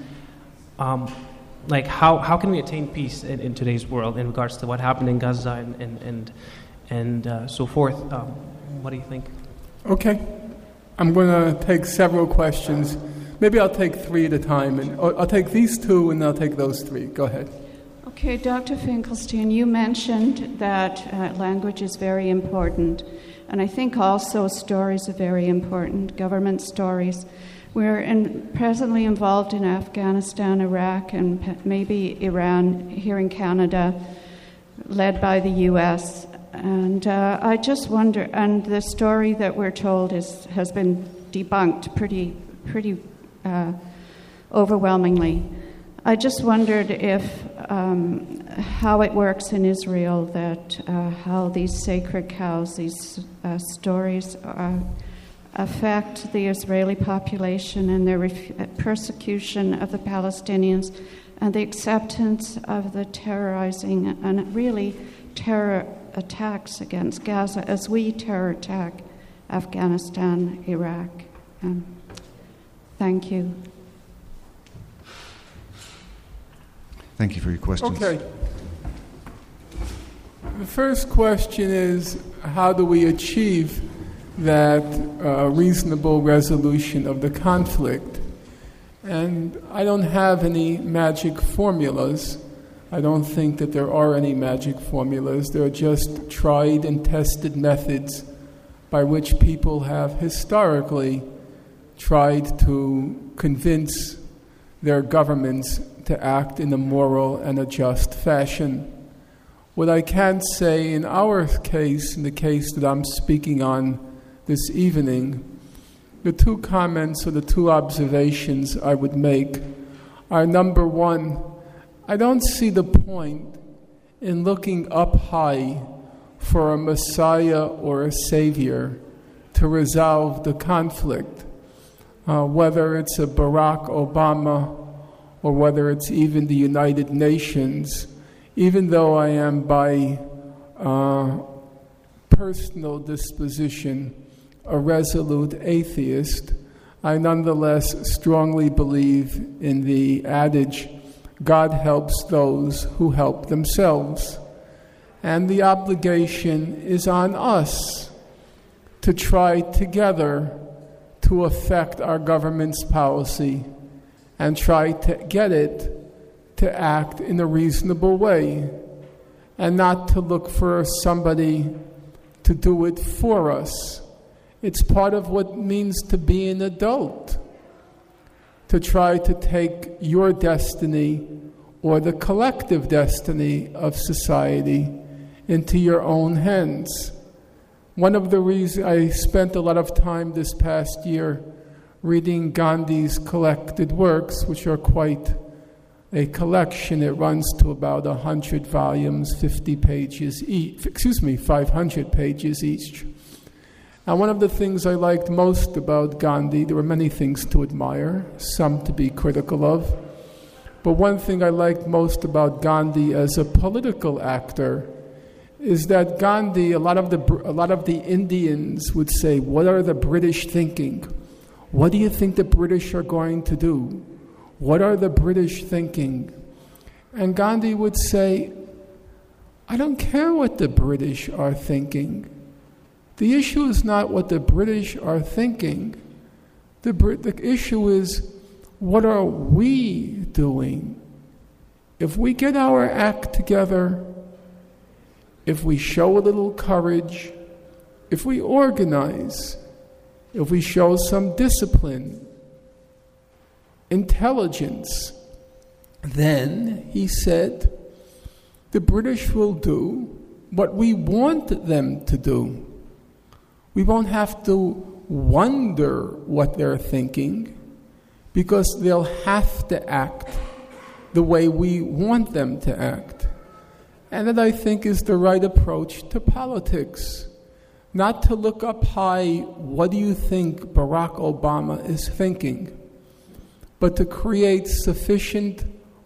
how can we attain peace in today's world in regards to what happened in Gaza and so forth? What do you think?
Okay. I'm going to take several questions. Maybe I'll take three at a time. I'll take these two, and I'll take those three. Go ahead.
Okay, Dr. Finkelstein, you mentioned that language is very important. And I think also stories are very important, government stories. We're presently involved in Afghanistan, Iraq, and maybe Iran here in Canada, led by the U.S. And I just wonder, and the story that we're told has been debunked pretty overwhelmingly. I just wondered if how it works in Israel, that how these sacred cows, these stories affect the Israeli population and their persecution of the Palestinians and the acceptance of the terrorizing and really terror attacks against Gaza as we terror attack Afghanistan, Iraq. Thank you.
Thank you for your questions.
Okay. The first question is, how do we achieve that reasonable resolution of the conflict? And I don't have any magic formulas. I don't think that there are any magic formulas. There are just tried and tested methods by which people have historically tried to convince their governments to act in a moral and a just fashion. What I can say in our case, in the case that I'm speaking on this evening, the two comments or the two observations I would make are, number one, I don't see the point in looking up high for a Messiah or a Savior to resolve the conflict, whether it's a Barack Obama or whether it's even the United Nations. Even though I am by personal disposition a resolute atheist, I nonetheless strongly believe in the adage, God helps those who help themselves. And the obligation is on us to try together to affect our government's policy and try to get it to act in a reasonable way and not to look for somebody to do it for us. It's part of what it means to be an adult, to try to take your destiny or the collective destiny of society into your own hands. One of the reasons I spent a lot of time this past year reading Gandhi's collected works, which are quite a collection. It runs to about 100 volumes, 50 pages each, 500 pages each. And one of the things I liked most about Gandhi, there were many things to admire, some to be critical of, but one thing I liked most about Gandhi as a political actor is that Gandhi, a lot of the Indians would say, what are the British thinking? What do you think the British are going to do? What are the British thinking? And Gandhi would say, I don't care what the British are thinking. The issue is not what the British are thinking. The issue is, what are we doing? If we get our act together, if we show a little courage, if we organize, if we show some discipline, intelligence, then, he said, the British will do what we want them to do. We won't have to wonder what they're thinking because they'll have to act the way we want them to act. And that, I think, is the right approach to politics. Not to look up high, what do you think Barack Obama is thinking? But to create sufficient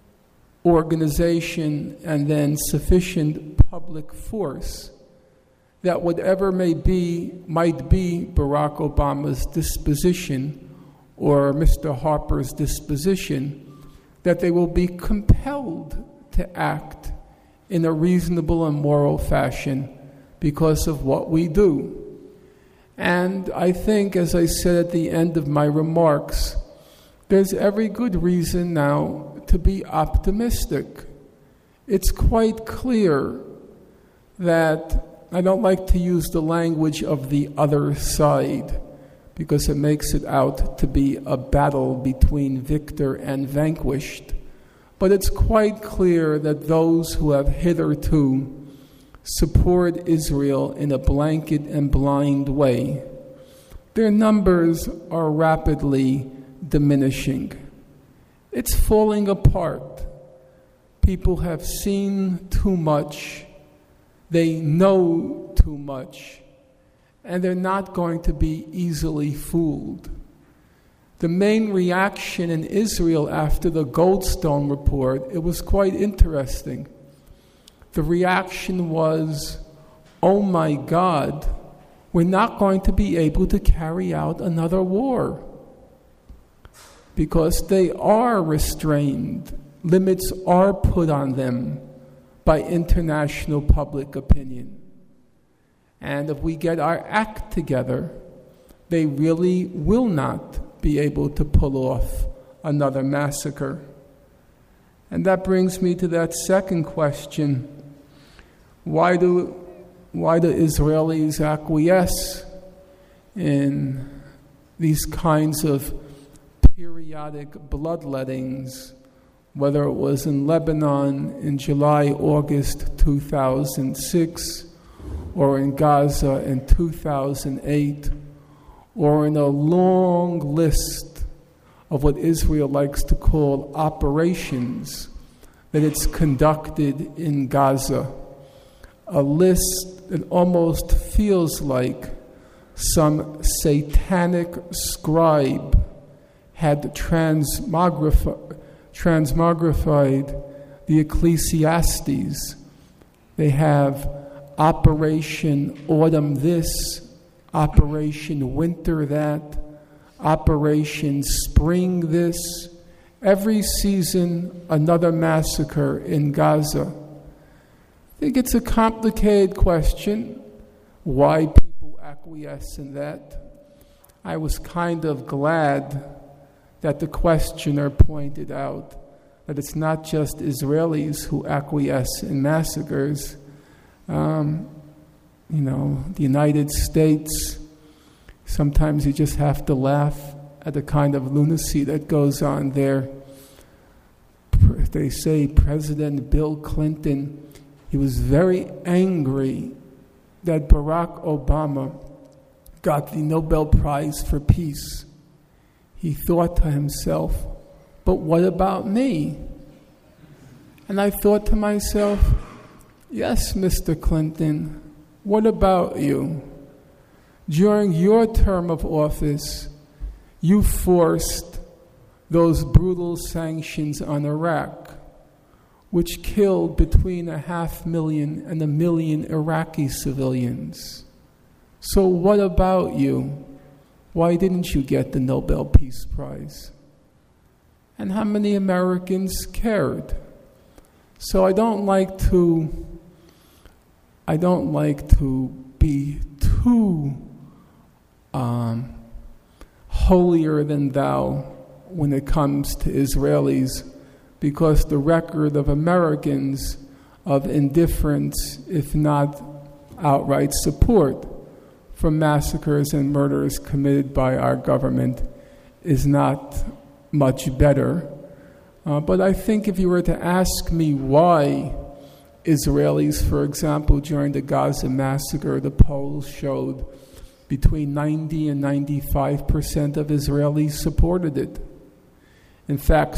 organization and then sufficient public force that whatever might be Barack Obama's disposition or Mr. Harper's disposition, that they will be compelled to act in a reasonable and moral fashion because of what we do. And I think, as I said at the end of my remarks, there's every good reason now to be optimistic. It's quite clear that, I don't like to use the language of the other side because it makes it out to be a battle between victor and vanquished. But it's quite clear that those who have hitherto support Israel in a blanket and blind way, their numbers are rapidly diminishing. It's falling apart. People have seen too much. They know too much. And they're not going to be easily fooled. The main reaction in Israel after the Goldstone report, it was quite interesting. The reaction was, oh my God, we're not going to be able to carry out another war. Because they are restrained. Limits are put on them by international public opinion. And if we get our act together, they really will not be able to pull off another massacre. And that brings me to that second question. Why do Israelis acquiesce in these kinds of periodic bloodlettings, whether it was in Lebanon in July, August 2006, or in Gaza in 2008, or in a long list of what Israel likes to call operations that it's conducted in Gaza. A list that almost feels like some satanic scribe had transmogrified the Ecclesiastes. They have Operation Autumn this, Operation Winter that, Operation Spring this. Every season, another massacre in Gaza. I think it's a complicated question, why people acquiesce in that. I was kind of glad that the questioner pointed out that it's not just Israelis who acquiesce in massacres. The United States, sometimes you just have to laugh at the kind of lunacy that goes on there. They say President Bill Clinton, he was very angry that Barack Obama got the Nobel Prize for Peace. He thought to himself, but what about me? And I thought to myself, yes, Mr. Clinton, what about you? During your term of office, you forced those brutal sanctions on Iraq, which killed between 500,000 and 1 million Iraqi civilians. So what about you? Why didn't you get the Nobel Peace Prize? And how many Americans cared? So I don't like to be too holier than thou when it comes to Israelis, because the record of Americans of indifference, if not outright support for massacres and murders committed by our government, is not much better. But I think if you were to ask me why Israelis, for example, during the Gaza massacre, the polls showed between 90 and 95% of Israelis supported it. In fact,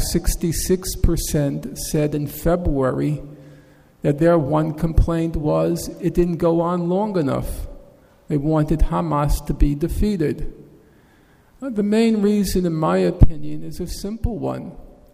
66% said in February that their one complaint was it didn't go on long enough. They wanted Hamas to be defeated. The main reason, in my opinion, is a simple one.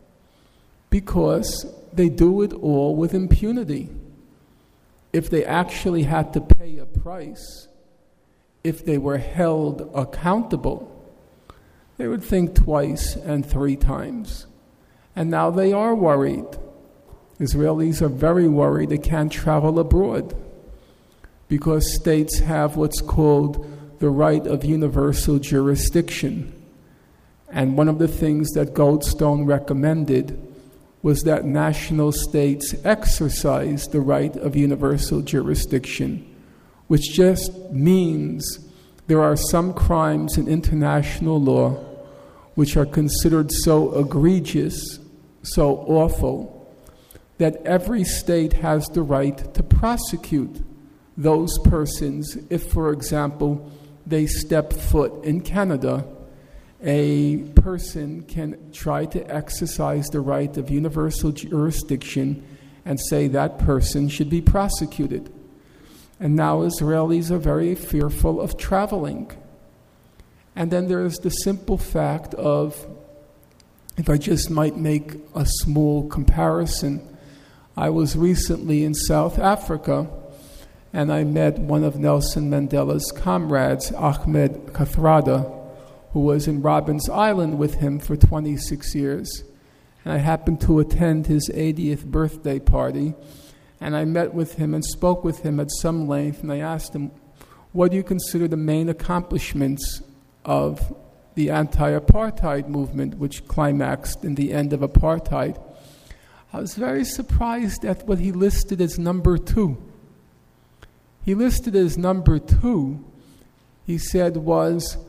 Because they do it all with impunity. If they actually had to pay a price, if they were held accountable, they would think twice and 3 times. And now they are worried. Israelis are very worried they can't travel abroad because states have what's called the right of universal jurisdiction. And one of the things that Goldstone recommended was that national states exercise the right of universal jurisdiction, which just means there are some crimes in international law which are considered so egregious, so awful, that every state has the right to prosecute those persons if, for example, they step foot in Canada. A person can try to exercise the right of universal jurisdiction and say that person should be prosecuted. And now Israelis are very fearful of traveling. And then there is the simple fact of, if I just might make a small comparison, I was recently in South Africa and I met one of Nelson Mandela's comrades, Ahmed Kathrada, who was in Robbins Island with him for 26 years. And I happened to attend his 80th birthday party. And I met with him and spoke with him at some length. And I asked him, what do you consider the main accomplishments of the anti-apartheid movement, which climaxed in the end of apartheid? I was very surprised at what he listed as number 2. He listed as number 2, he said, was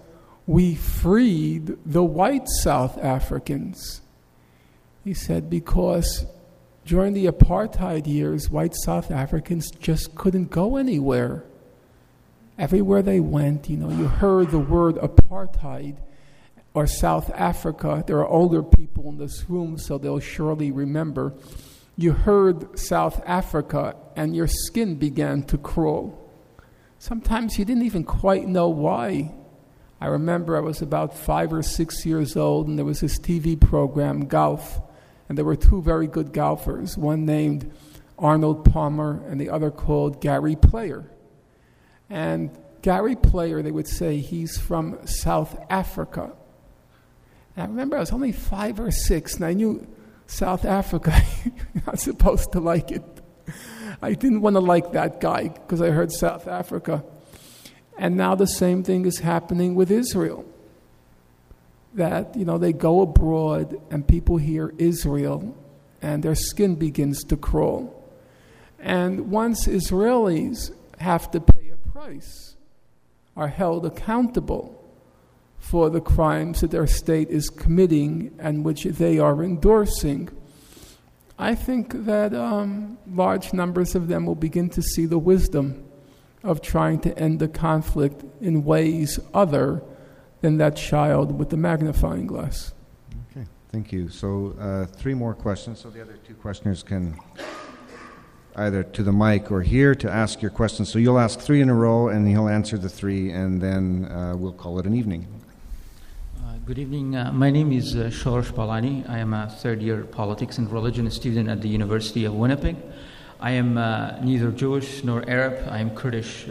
we freed the white South Africans. He said because during the apartheid years, white South Africans just couldn't go anywhere. Everywhere they went, you heard the word apartheid or South Africa. There are older people in this room, so they'll surely remember. You heard South Africa, and your skin began to crawl. Sometimes you didn't even quite know why. I remember I was about 5 or 6 years old, and there was this TV program, Golf, and there were two very good golfers, one named Arnold Palmer and the other called Gary Player. And Gary Player, they would say, he's from South Africa. And I remember I was only 5 or 6, and I knew South Africa, you're not supposed to like it. I didn't want to like that guy because I heard South Africa. And now the same thing is happening with Israel. That, they go abroad and people hear Israel and their skin begins to crawl. And once Israelis have to pay a price, are held accountable for the crimes that their state is committing and which they are endorsing, I think that large numbers of them will begin to see the wisdom of trying to end the conflict in ways other than that child with the magnifying glass.
Okay, thank you. So 3 more questions. So the other 2 questioners can either to the mic or here to ask your questions. So you'll ask 3 in a row, and he'll answer the 3, and then we'll call it an evening.
Good evening. My name is Shoresh Balani. I am a third-year politics and religion student at the University of Winnipeg. I am neither Jewish nor Arab. I am Kurdish,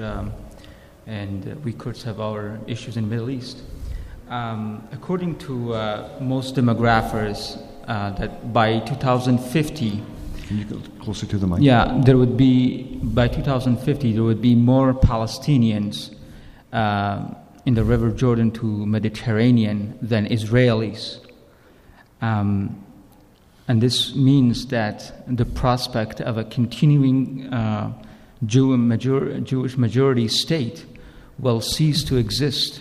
and we Kurds have our issues in the Middle East. According to most demographers, that by 2050...
Can you go closer to the mic?
Yeah, by 2050, there would be more Palestinians in the River Jordan to Mediterranean than Israelis. And this means that the prospect of a continuing Jewish majority state will cease to exist,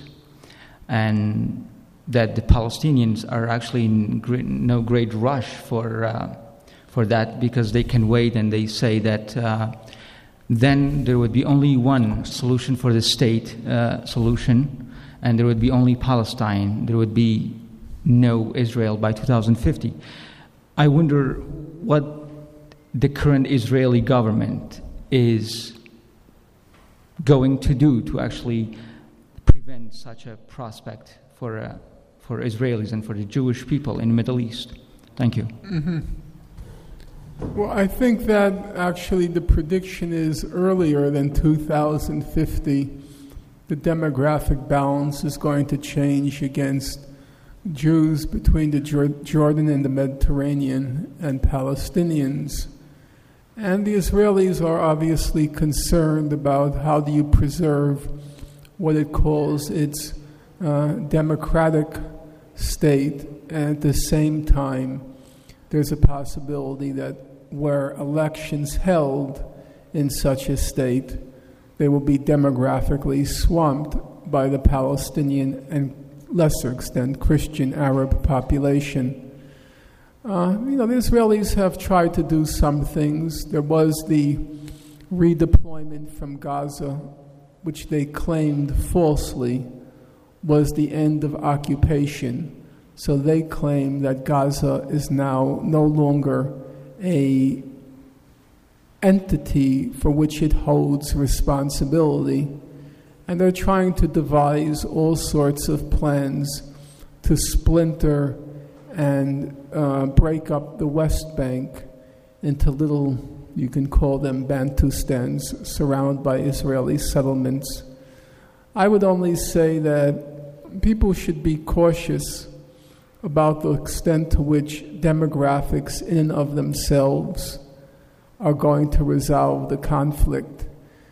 and that the Palestinians are actually in no great rush for that, because they can wait, and they say that then there would be only one solution for the state solution, and there would be only Palestine. There would be no Israel by 2050. I wonder what the current Israeli government is going to do to actually prevent such a prospect for Israelis and for the Jewish people in the Middle East. Thank you.
Mm-hmm. Well, I think that actually the prediction is earlier than 2050. The demographic balance is going to change against Jews between the Jordan and the Mediterranean and Palestinians. And the Israelis are obviously concerned about how do you preserve what it calls its democratic state, and at the same time there's a possibility that where elections held in such a state, they will be demographically swamped by the Palestinian and lesser extent Christian Arab population. The Israelis have tried to do some things. There was the redeployment from Gaza, which they claimed falsely was the end of occupation. So they claim that Gaza is now no longer a entity for which it holds responsibility. And they're trying to devise all sorts of plans to splinter and break up the West Bank into little, you can call them Bantustans, surrounded by Israeli settlements. I would only say that people should be cautious about the extent to which demographics in and of themselves are going to resolve the conflict.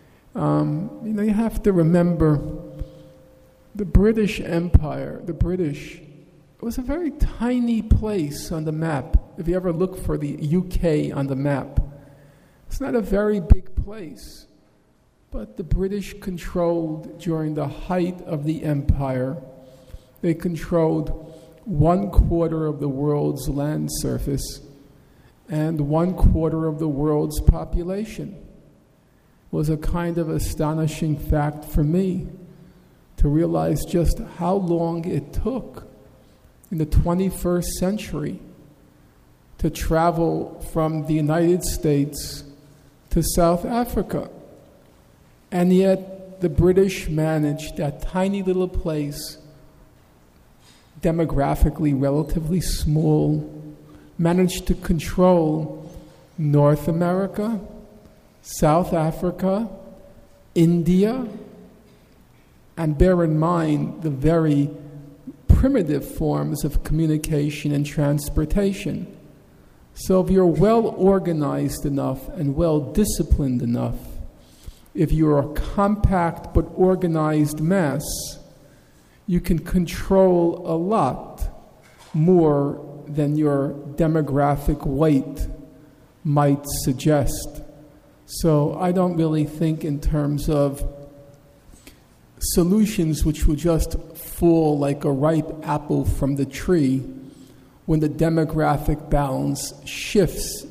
You have to remember the British Empire, it was a very tiny place on the map. If you ever look for the UK on the map, it's not a very big place. But the British controlled, during the height of the empire, they controlled 1/4 of the world's land surface and 1/4 of the world's population. It was a kind of astonishing fact for me to realize just how long it took in the 21st century to travel from the United States to South Africa. And yet the British managed that tiny little place, demographically relatively small, managed to control North America, South Africa, India, and bear in mind the very primitive forms of communication and transportation. So if you're well organized enough and well disciplined enough, if you're a compact but organized mass, you can control a lot more than your demographic weight might suggest. So I don't really think in terms of solutions which will just fall like a ripe apple from the tree when the demographic balance shifts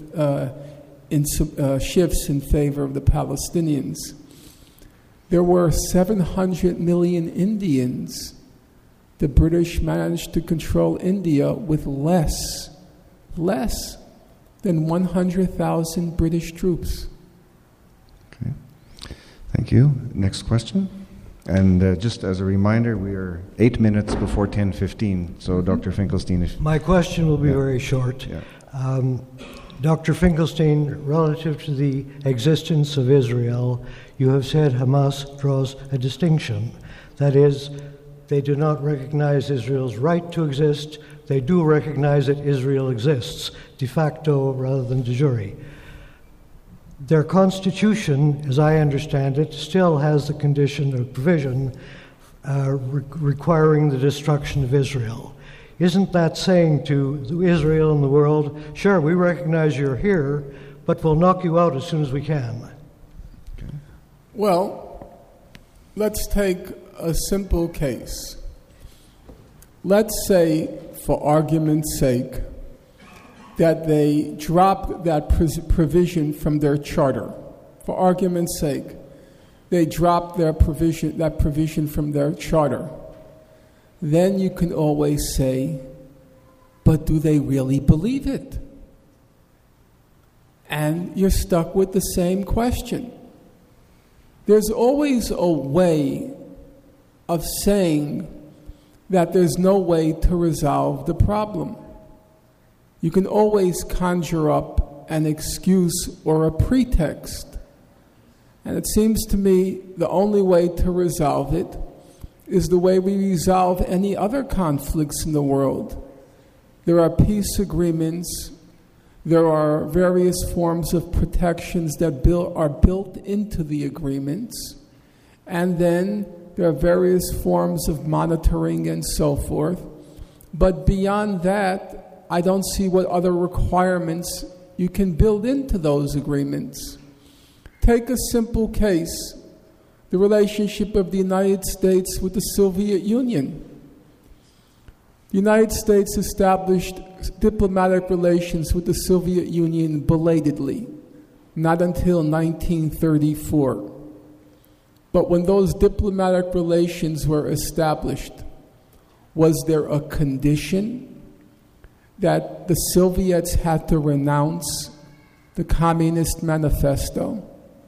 shifts in favor of the Palestinians. There were 700 million Indians. The British managed to control India with less than 100,000 British troops.
Okay. Thank you. Next question. And just as a reminder, we are 8 minutes before 10:15. So, Dr. Finkelstein,
my question will be very short.
Yeah.
Dr. Finkelstein, relative to the existence of Israel, you have said Hamas draws a distinction. That is, they do not recognize Israel's right to exist. They do recognize that Israel exists, de facto rather than de jure. Their constitution, as I understand it, still has the condition or provision requiring the destruction of Israel. Isn't that saying to Israel and the world, sure, we recognize you're here, but we'll knock you out as soon as we can?
Okay. Well, let's take a simple case. Let's say, for argument's sake, that they dropped that provision from their charter. For argument's sake, they dropped that provision from their charter. Then you can always say, but do they really believe it? And you're stuck with the same question. There's always a way of saying that there's no way to resolve the problem. You can always conjure up an excuse or a pretext. And it seems to me the only way to resolve it is the way we resolve any other conflicts in the world. There are peace agreements. There are various forms of protections that are built into the agreements. And then there are various forms of monitoring and so forth. But beyond that, I don't see what other requirements you can build into those agreements. Take a simple case, the relationship of the United States with the Soviet Union. The United States established diplomatic relations with the Soviet Union belatedly, not until 1934. But when those diplomatic relations were established, was there a condition that the Soviets had to renounce the Communist Manifesto?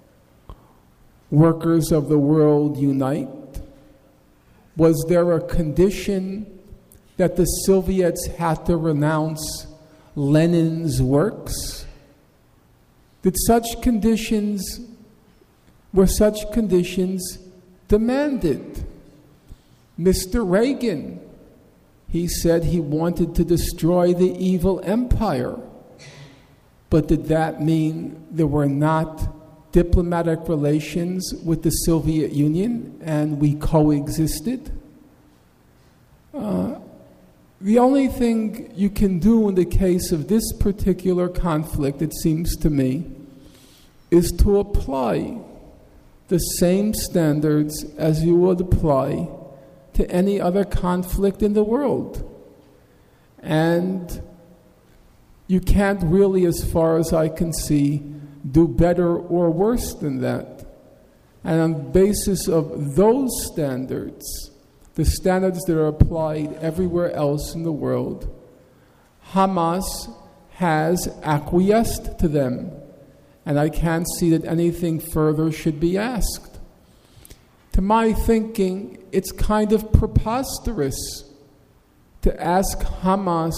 Workers of the world unite. Was there a condition that the Soviets had to renounce Lenin's works? Were such conditions demanded? Mr. Reagan, he said he wanted to destroy the evil empire. But did that mean there were not diplomatic relations with the Soviet Union and we coexisted? The only thing you can do in the case of this particular conflict, it seems to me, is to apply the same standards as you would apply to any other conflict in the world. And you can't really, as far as I can see, do better or worse than that. And on the basis of those standards, the standards that are applied everywhere else in the world, Hamas has acquiesced to them. And I can't see that anything further should be asked. To my thinking, it's kind of preposterous to ask Hamas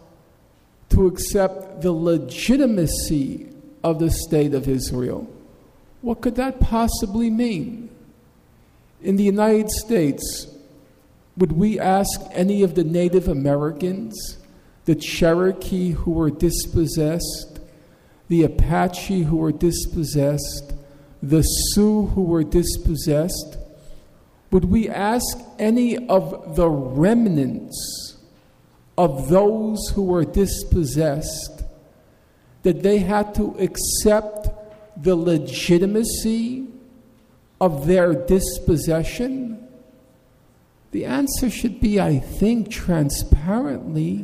to accept the legitimacy of the State of Israel. What could that possibly mean? In the United States, would we ask any of the Native Americans, the Cherokee who were dispossessed, the Apache who were dispossessed, the Sioux who were dispossessed, would we ask any of the remnants of those who were dispossessed that they had to accept the legitimacy of their dispossession? The answer should be, I think, transparently,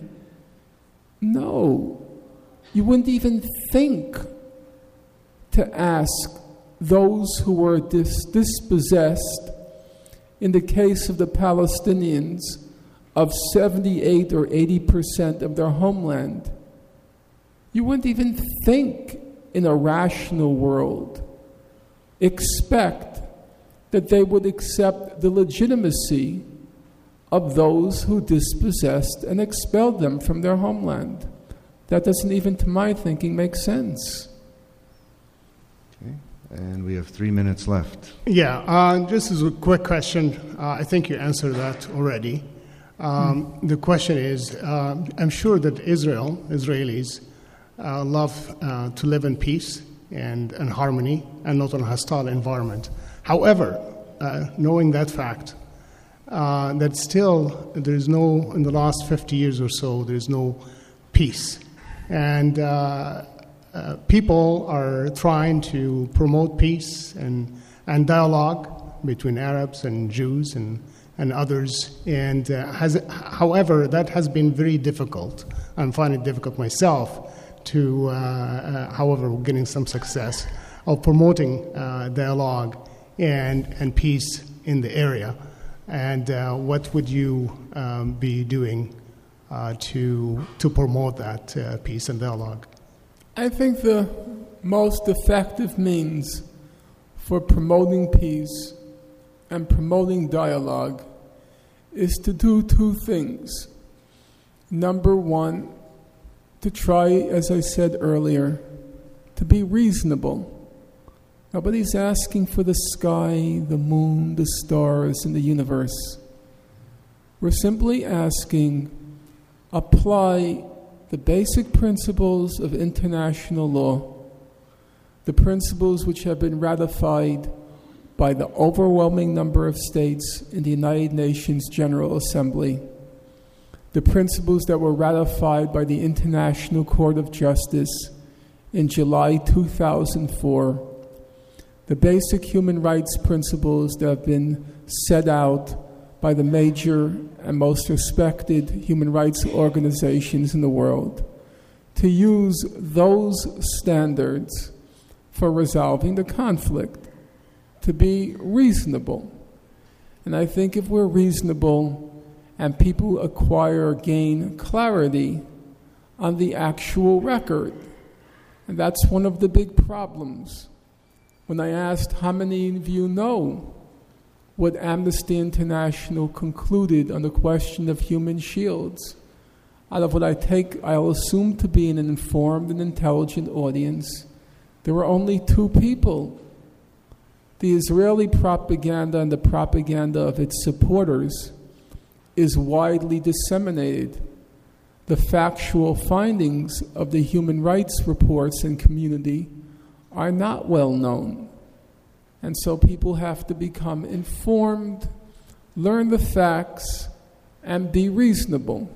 no. You wouldn't even think to ask those who were dispossessed, in the case of the Palestinians, of 78 or 80% of their homeland. You wouldn't even think in a rational world, expect that they would accept the legitimacy of those who dispossessed and expelled them from their homeland. That doesn't even, to my thinking, make sense.
Okay, and we have 3 minutes left.
Yeah, just as a quick question, I think you answered that already. The question is, I'm sure that Israelis love to live in peace and harmony and not in a hostile environment. However, knowing that fact, that still there is no, in the last 50 years or so, there is no peace. And people are trying to promote peace and dialogue between Arabs and Jews and others. And however, that has been very difficult. I'm finding it difficult myself to, however, we're getting some success of promoting dialogue and peace in the area. And what would you be doing to promote that peace and dialogue?
I think the most effective means for promoting peace and promoting dialogue is to do two things. Number one, to try, as I said earlier, to be reasonable. Nobody's asking for the sky, the moon, the stars, and the universe. We're simply asking, apply the basic principles of international law, the principles which have been ratified by the overwhelming number of states in the United Nations General Assembly, the principles that were ratified by the International Court of Justice in July 2004, the basic human rights principles that have been set out by the major and most respected human rights organizations in the world, to use those standards for resolving the conflict, to be reasonable. And I think if we're reasonable and people gain clarity on the actual record, and that's one of the big problems. When I asked how many of you know what Amnesty International concluded on the question of human shields, out of what I'll assume to be an informed and intelligent audience, there were only two people. The Israeli propaganda and the propaganda of its supporters is widely disseminated. The factual findings of the human rights reports and community are not well known. And so people have to become informed, learn the facts, and be reasonable.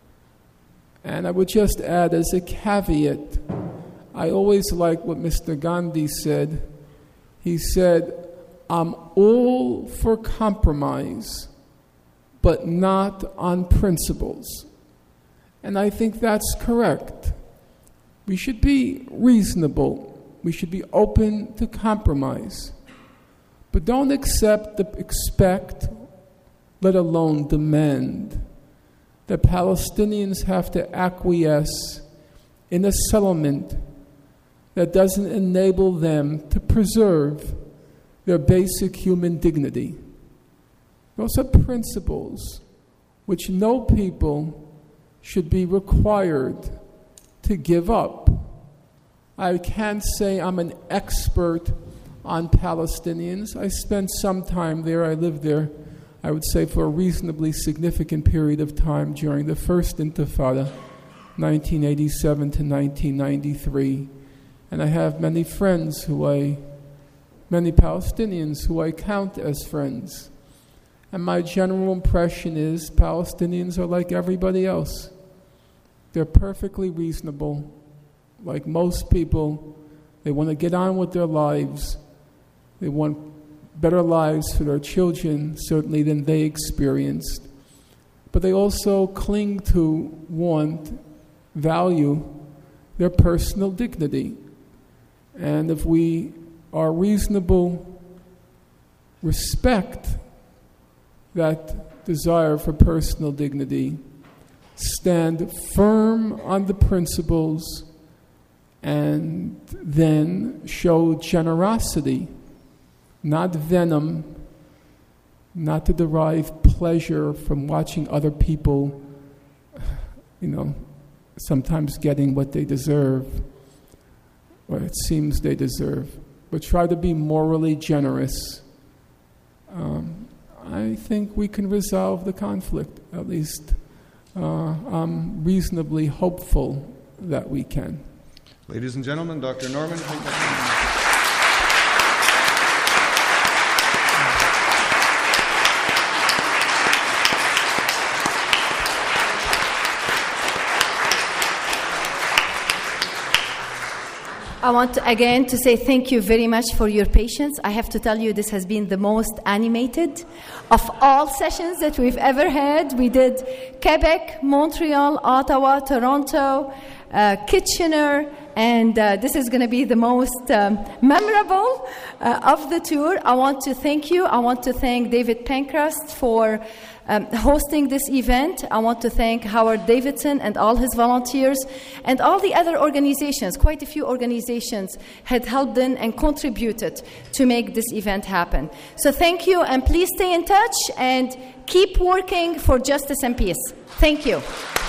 And I would just add as a caveat, I always like what Mr. Gandhi said. He said, I'm all for compromise, but not on principles. And I think that's correct. We should be reasonable. We should be open to compromise. But don't expect, let alone demand, that Palestinians have to acquiesce in a settlement that doesn't enable them to preserve their basic human dignity. Those are principles which no people should be required to give up. I can't say I'm an expert on Palestinians. I spent some time there. I lived there, I would say, for a reasonably significant period of time during the first Intifada, 1987 to 1993. And I have many friends many Palestinians who I count as friends. And my general impression is Palestinians are like everybody else. They're perfectly reasonable. Like most people, they want to get on with their lives. They want better lives for their children, certainly, than they experienced. But they also cling to, value their personal dignity. And if we are reasonable, respect that desire for personal dignity, stand firm on the principles, and then show generosity, not venom, not to derive pleasure from watching other people, sometimes getting what they deserve, or it seems they deserve, but try to be morally generous. I think we can resolve the conflict. At least I'm reasonably hopeful that we can.
Ladies and gentlemen, Dr. Norman.
I want again to say thank you very much for your patience. I have to tell you this has been the most animated of all sessions that we've ever had. We did Quebec, Montreal, Ottawa, Toronto, Kitchener, and this is going to be the most memorable of the tour. I want to thank you. I want to thank David Pancrast for hosting this event. I want to thank Howard Davidson and all his volunteers and all the other organizations. Quite a few organizations had helped in and contributed to make this event happen. So thank you, and please stay in touch and keep working for justice and peace. Thank you.